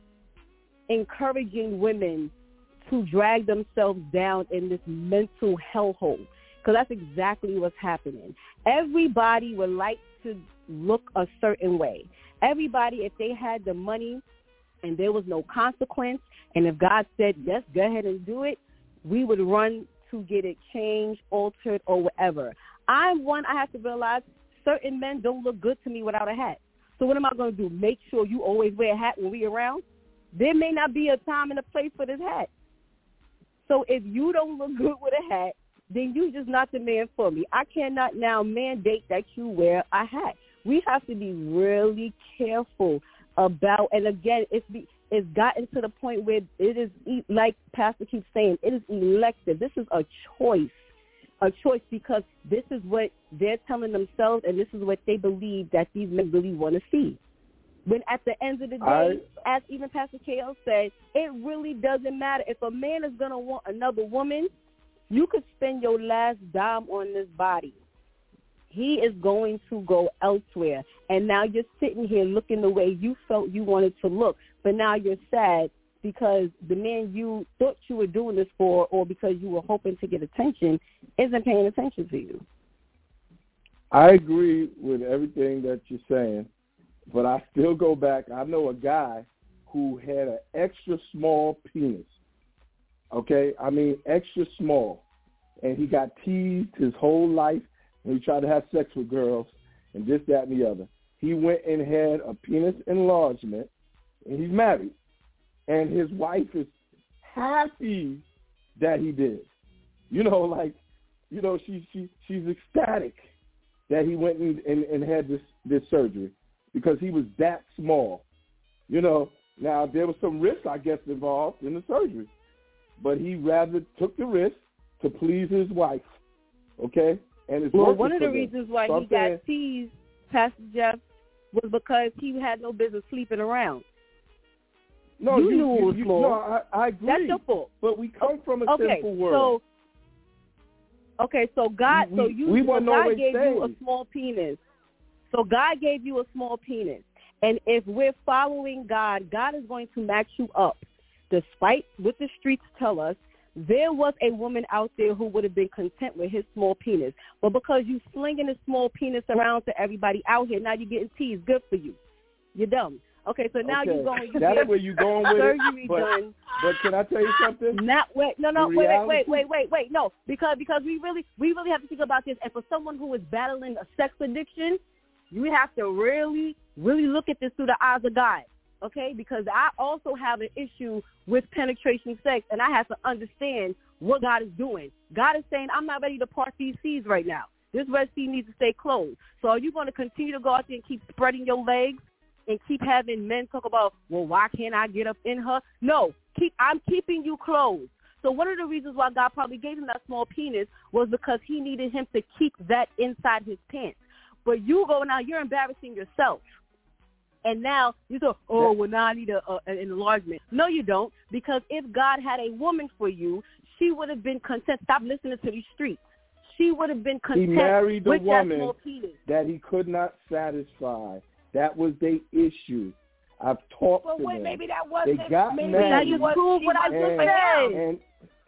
Speaker 7: encouraging women to drag themselves down in this mental hellhole, because that's exactly what's happening. Everybody would like to look a certain way. Everybody, if they had the money and there was no consequence, and if God said, yes, go ahead and do it, we would run to get it changed, altered, or whatever. I have to realize certain men don't look good to me without a hat. So what am I going to do? Make sure you always wear a hat when we're around? There may not be a time and a place for this hat. So if you don't look good with a hat, then you're just not the man for me. I cannot now mandate that you wear a hat. We have to be really careful about, and again, it's gotten to the point where it is, like Pastor keeps saying, it is elective. This is a choice because this is what they're telling themselves, and this is what they believe that these men really want to see. When at the end of the day, as even Pastor K.O. said, it really doesn't matter. If a man is going to want another woman, you could spend your last dime on this body. He is going to go elsewhere. And now you're sitting here looking the way you felt you wanted to look. But now you're sad because the man you thought you were doing this for, or because you were hoping to get attention, isn't paying attention to you.
Speaker 5: I agree with everything that you're saying. But I still go back. I know a guy who had an extra small penis, okay? I mean, extra small. And he got teased his whole life, and he tried to have sex with girls and this, that, and the other. He went and had a penis enlargement, and he's married, and his wife is happy that he did. You know, like, you know, she's ecstatic that he went and had this surgery because he was that small. You know, now there was some risk, I guess, involved in the surgery, but he rather took the risk to please his wife, okay? And it's
Speaker 7: well, one of the reasons why he got teased, Pastor Jeff, was because he had no business sleeping around.
Speaker 5: No,
Speaker 7: you knew it was flawed.
Speaker 5: No, I agree.
Speaker 7: That's your fault.
Speaker 5: But we come from a sinful world.
Speaker 7: So God, God gave you a small penis. So God gave you a small penis. And if we're following God, God is going to match you up. Despite what the streets tell us, there was a woman out there who would have been content with his small penis. But because you slinging a small penis around to everybody out here, now you're getting teased. Good for you. You're dumb. Okay, so now you're going.
Speaker 5: That's where you're going with
Speaker 7: surgery
Speaker 5: it. But can I tell you something?
Speaker 7: Wait, no, because we really have to think about this. And for someone who is battling a sex addiction, you have to really look at this through the eyes of God. Okay, because I also have an issue with penetration sex, and I have to understand what God is doing. God is saying, I'm not ready to part these seas right now. This Red Sea needs to stay closed. So are you going to continue to go out there and keep spreading your legs and keep having men talk about, well, why can't I get up in her? No, I'm keeping you closed. So one of the reasons why God probably gave him that small penis was because he needed him to keep that inside his pants. But you go now, you're embarrassing yourself. And now you say, oh, well, now I need an enlargement. No, you don't, because if God had a woman for you, she would have been content. Stop listening to these streets. She would have been content.
Speaker 5: He married a
Speaker 7: with
Speaker 5: woman
Speaker 7: that small penis
Speaker 5: that he could not satisfy. That was the issue. I've talked to them.
Speaker 3: Maybe that wasn't.
Speaker 5: They got
Speaker 3: maybe
Speaker 5: married.
Speaker 3: that just proved what I just said.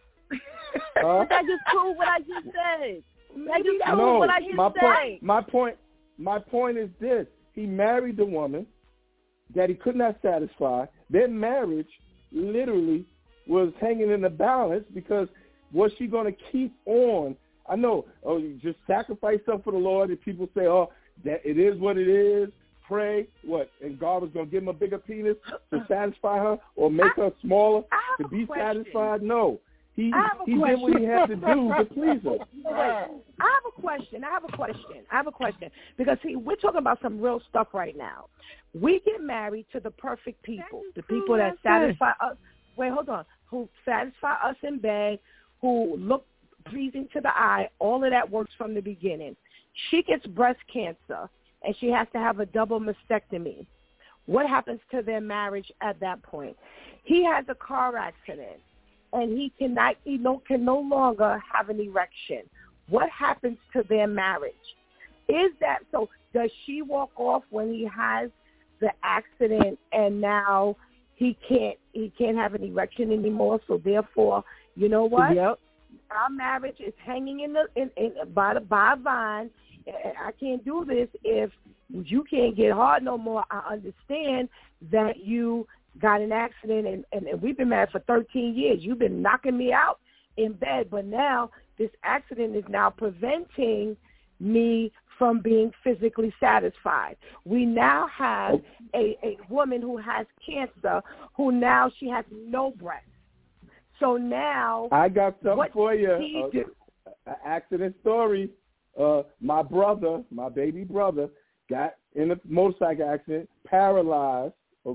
Speaker 7: That just proved what I just said. That just proved what I just said.
Speaker 5: My point is this: he married the woman that he could not satisfy. Their marriage literally was hanging in the balance because was she going to keep on? I know, you just sacrifice stuff for the Lord, and people say, that it is what it is. Pray, and God was going to give him a bigger penis to satisfy her or make her smaller to be satisfied? No. He did what he had to do to please her.
Speaker 3: I have a question. Because, see, we're talking about some real stuff right now. We get married to the perfect people, the people that satisfy us. Wait, hold on. Who satisfy us in bed, who look pleasing to the eye. All of that works from the beginning. She gets breast cancer, and she has to have a double mastectomy. What happens to their marriage at that point? He has a car accident, and he can no longer have an erection. What happens to their marriage? Is that so? Does she walk off when he has the accident, and now he can't have an erection anymore? So therefore, you know what?
Speaker 7: Yep.
Speaker 3: Our marriage is hanging by a vine. I can't do this if you can't get hard no more. I understand that you got an accident, and we've been married for 13 years. You've been knocking me out in bed, but now this accident is now preventing me from being physically satisfied. We now have a woman who has cancer, who now she has no breasts. So now
Speaker 5: I got something for you. An accident story. My baby brother, got in a motorcycle accident, paralyzed,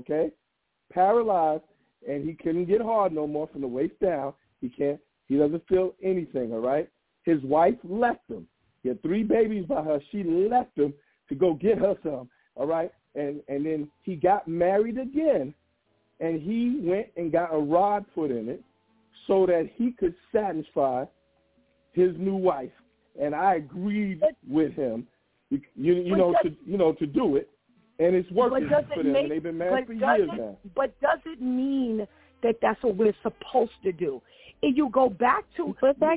Speaker 5: and he couldn't get hard no more from the waist down. He doesn't feel anything, all right? His wife left him. He had 3 babies by her. She left him to go get her some, all right? And then he got married again, and he went and got a rod put in it so that he could satisfy his new wife. And I agreed with him, to do it, and it's working for them. And they've been married for years now.
Speaker 3: But does it mean that that's what we're supposed to do? If you go back to,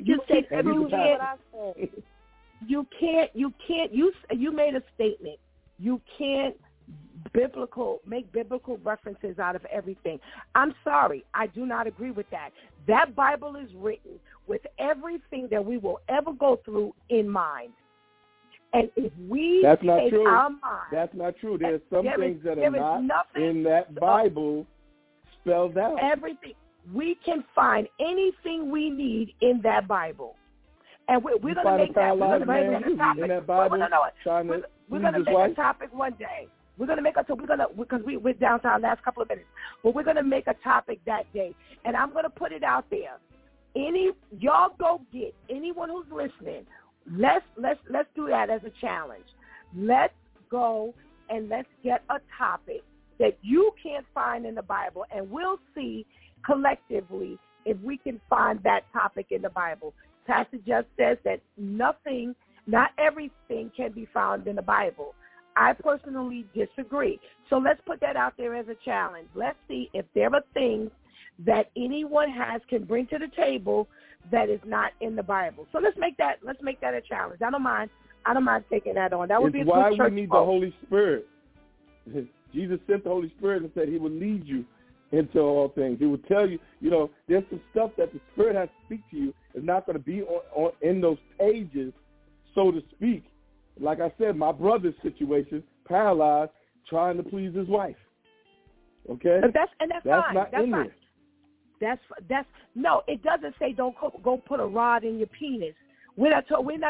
Speaker 3: you made a statement. You can't make biblical references out of everything. I'm sorry, I do not agree with that. That Bible is written with everything that we will ever go through in mind. And if we
Speaker 5: That's not
Speaker 3: take
Speaker 5: true.
Speaker 3: our mind,
Speaker 5: that's not true. There's some things that are not
Speaker 3: nothing
Speaker 5: in that Bible spelled out.
Speaker 3: Everything. We can find anything we need in that Bible. And we're going to make that. We're going to make that a topic.
Speaker 5: In that Bible,
Speaker 3: we're going to make a topic one day. We're going to make because we're down to our last couple of minutes. But we're going to make a topic that day. And I'm going to put it out there. Y'all go get anyone who's listening. Let's do that as a challenge. Let's go and let's get a topic that you can't find in the Bible, and we'll see collectively if we can find that topic in the Bible. Pastor Jeff says that not everything can be found in the Bible. I personally disagree. So let's put that out there as a challenge. Let's see if there are things that anyone can bring to the table that is not in the Bible. So let's make that a challenge. I don't mind taking that on. That would be a good church.
Speaker 5: It's why we need the Holy Spirit. Jesus sent the Holy Spirit and said he would lead you into all things. He would tell you, there's some stuff that the Spirit has to speak to you. It's not going to be on in those pages, so to speak. Like I said, my brother's situation, paralyzed, trying to please his wife. Okay?
Speaker 3: That's fine.
Speaker 5: Not
Speaker 3: that's
Speaker 5: in
Speaker 3: fine.
Speaker 5: there.
Speaker 3: No, it doesn't say don't go put a rod in your penis. We're not talking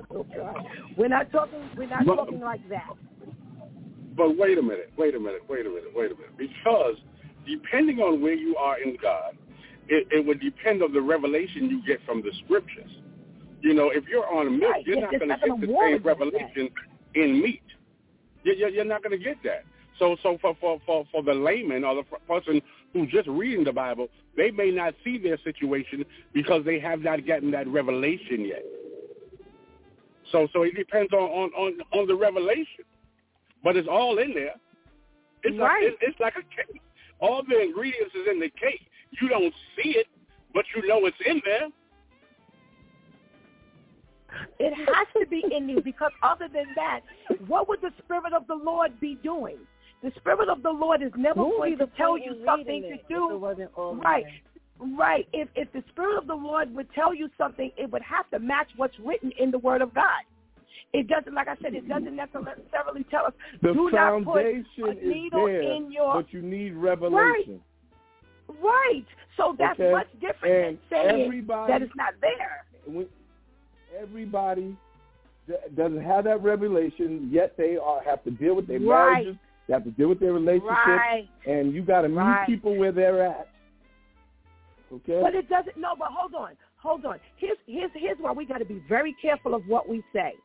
Speaker 3: like that.
Speaker 6: But wait a minute. Because depending on where you are in God, it would depend on the revelation you get from the scriptures. If you're on milk, you're not going to get the same revelation in meat. You're not going to get that. So for the layman or the person who's just reading the Bible, they may not see their situation because they have not gotten that revelation yet. So it depends on the revelation. But it's all in there. It's like a cake. All the ingredients is in the cake. You don't see it, but you know it's in there.
Speaker 3: It has to be in you because other than that, what would the Spirit of the Lord be doing? The Spirit of the Lord is never going to tell you something to do. Right. If the Spirit of the Lord would tell you something, it would have to match what's written in the Word of God. It doesn't, like I said, it doesn't necessarily tell us do not put a needle in your.
Speaker 5: But you need revelation.
Speaker 3: Right. So that's much different than saying that it's not there.
Speaker 5: Everybody doesn't have that revelation, yet they have to deal with their marriages. They have to deal with their relationships, and you got to meet people where they're at. Okay.
Speaker 3: But it doesn't. No, but hold on. Here's why we got to be very careful of what we say.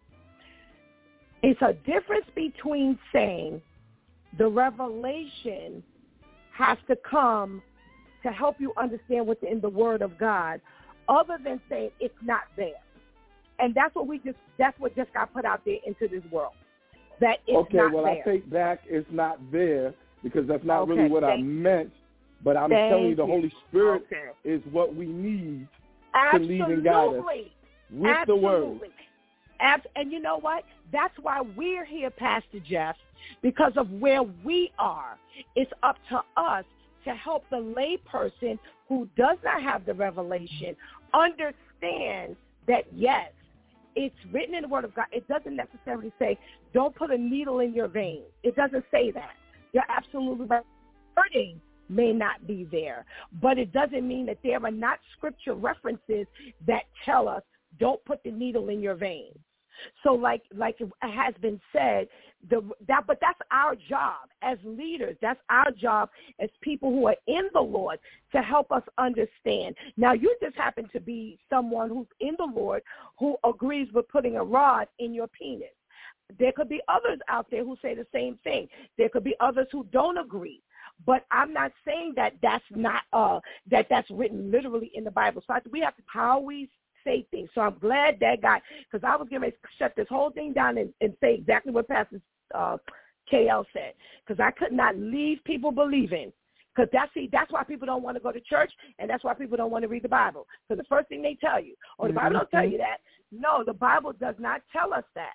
Speaker 3: It's a difference between saying the revelation has to come to help you understand what's in the Word of God, other than saying it's not there. And that's what just got put out there into this world. That it's not there.
Speaker 5: I take back it's not there because that's not really what I meant. But I'm telling you, the Holy Spirit is what we need to lead and guide us with the Word.
Speaker 3: And you know what? That's why we're here, Pastor Jeff, because of where we are. It's up to us to help the lay person who does not have the revelation understand that, yes, it's written in the Word of God. It doesn't necessarily say, don't put a needle in your vein. It doesn't say that. You're absolutely right. Hurting may not be there, but it doesn't mean that there are not scripture references that tell us, don't put the needle in your vein. So like it has been said, but that's our job as leaders. That's our job as people who are in the Lord to help us understand. Now, you just happen to be someone who's in the Lord who agrees with putting a rod in your penis. There could be others out there who say the same thing. There could be others who don't agree. But I'm not saying that that's not that's written literally in the Bible. So we have to how we say things. So I'm glad that guy, because I was going to shut this whole thing down and say exactly what Pastor KL said, because I could not leave people believing. Because that's why people don't want to go to church, and that's why people don't want to read the Bible. Because the first thing they tell you, the Bible don't tell you that. No, the Bible does not tell us that.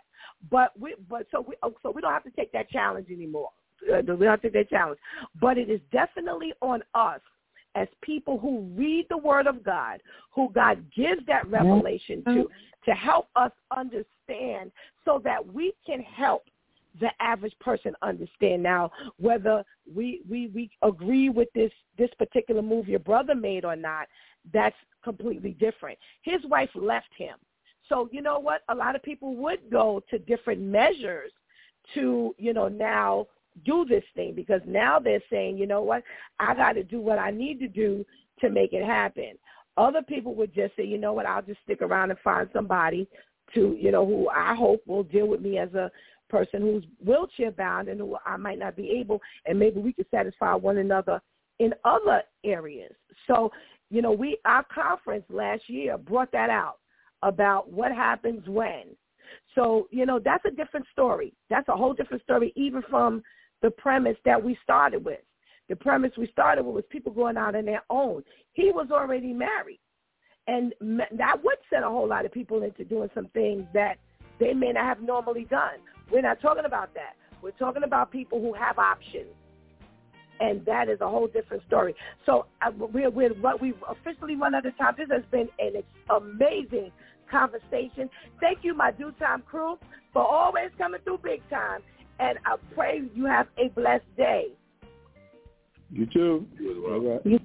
Speaker 3: So we don't have to take that challenge anymore. We don't have to take that challenge. But it is definitely on us as people who read the Word of God, who God gives that revelation to help us understand so that we can help the average person understand. Now, whether we agree with this particular move your brother made or not, that's completely different. His wife left him. So you know what? A lot of people would go to different measures to, now do this thing, because now they're saying, you know what, I got to do what I need to do to make it happen. Other people would just say, you know what, I'll just stick around and find somebody to, who I hope will deal with me as a person who's wheelchair bound and who I might not be able, and maybe we could satisfy one another in other areas. So, our conference last year brought that out about what happens when. So, that's a different story. That's a whole different story, even from the premise that we started with. The premise we started with was people going out on their own. He was already married. And that would send a whole lot of people into doing some things that they may not have normally done. We're not talking about that. We're talking about people who have options. And that is a whole different story. So we've officially run out of time. This has been an amazing conversation. Thank you, my Due Time crew, for always coming through big time. And I pray you have a blessed day.
Speaker 5: You too.
Speaker 6: You as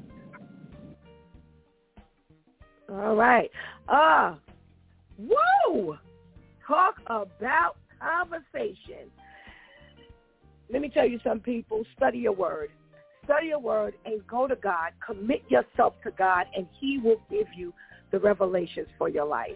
Speaker 6: well.
Speaker 3: All right. Woo! Talk about conversation. Let me tell you some people, study your word. Study your word and go to God. Commit yourself to God, and he will give you the revelations for your life.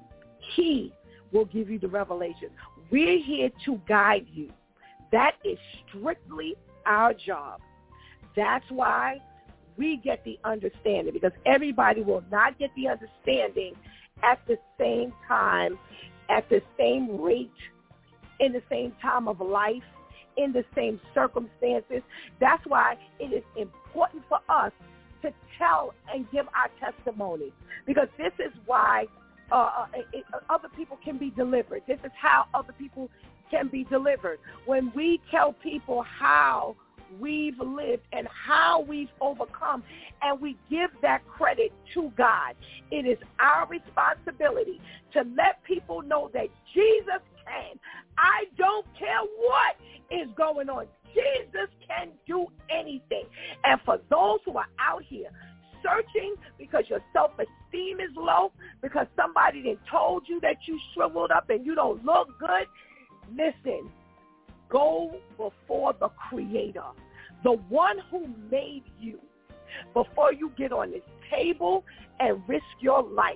Speaker 3: He will give you the revelations. We're here to guide you. That is strictly our job. That's why we get the understanding, because everybody will not get the understanding at the same time, at the same rate, in the same time of life, in the same circumstances. That's why it is important for us to tell and give our testimony, because this is why other people can be delivered. This is how other people can be delivered. When we tell people how we've lived and how we've overcome, and we give that credit to God, it is our responsibility to let people know that Jesus can. I don't care what is going on. Jesus can do anything. And for those who are out here searching because your self-esteem is low, because somebody then told you that you shriveled up and you don't look good, listen, go before the Creator, the one who made you. Before you get on this table and risk your life,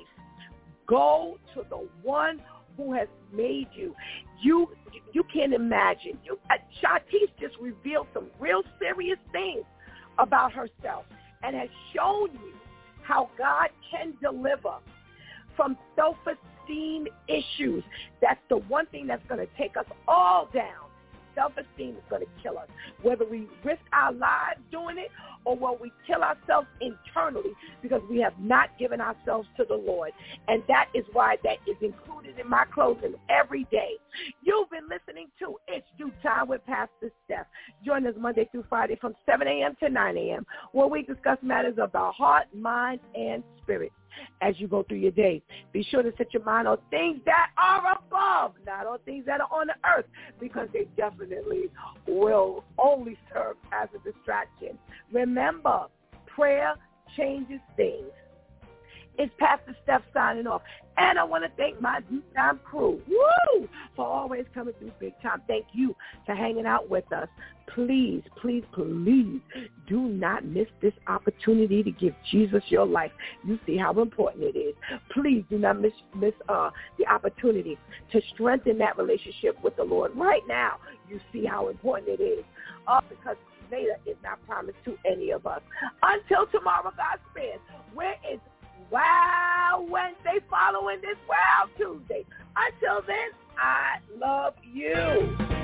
Speaker 3: go to the one who has made you. You can't imagine. Shatise just revealed some real serious things about herself and has shown you how God can deliver from self-esteem issues. That's the one thing that's going to take us all down. Self-esteem is going to kill us, whether we risk our lives doing it or whether we kill ourselves internally because we have not given ourselves to the Lord. And that is why that is included in my closing every day. You've been listening to It's Due Time with Pastor Steph. Join us Monday through Friday from 7 a.m. to 9 a.m. where we discuss matters of the heart, mind, and spirit. As you go through your day, be sure to set your mind on things that are above, not on things that are on the earth, because they definitely will only serve as a distraction. Remember, prayer changes things. It's Pastor Steph signing off. And I want to thank my Due Time crew, for always coming through big time. Thank you for hanging out with us. Please, please, please do not miss this opportunity to give Jesus your life. You see how important it is. Please do not miss the opportunity to strengthen that relationship with the Lord. Right now, you see how important it is, because later is not promised to any of us. Until tomorrow, God spares, where is Wow Wednesday following this Wow Tuesday. Until then, I love you.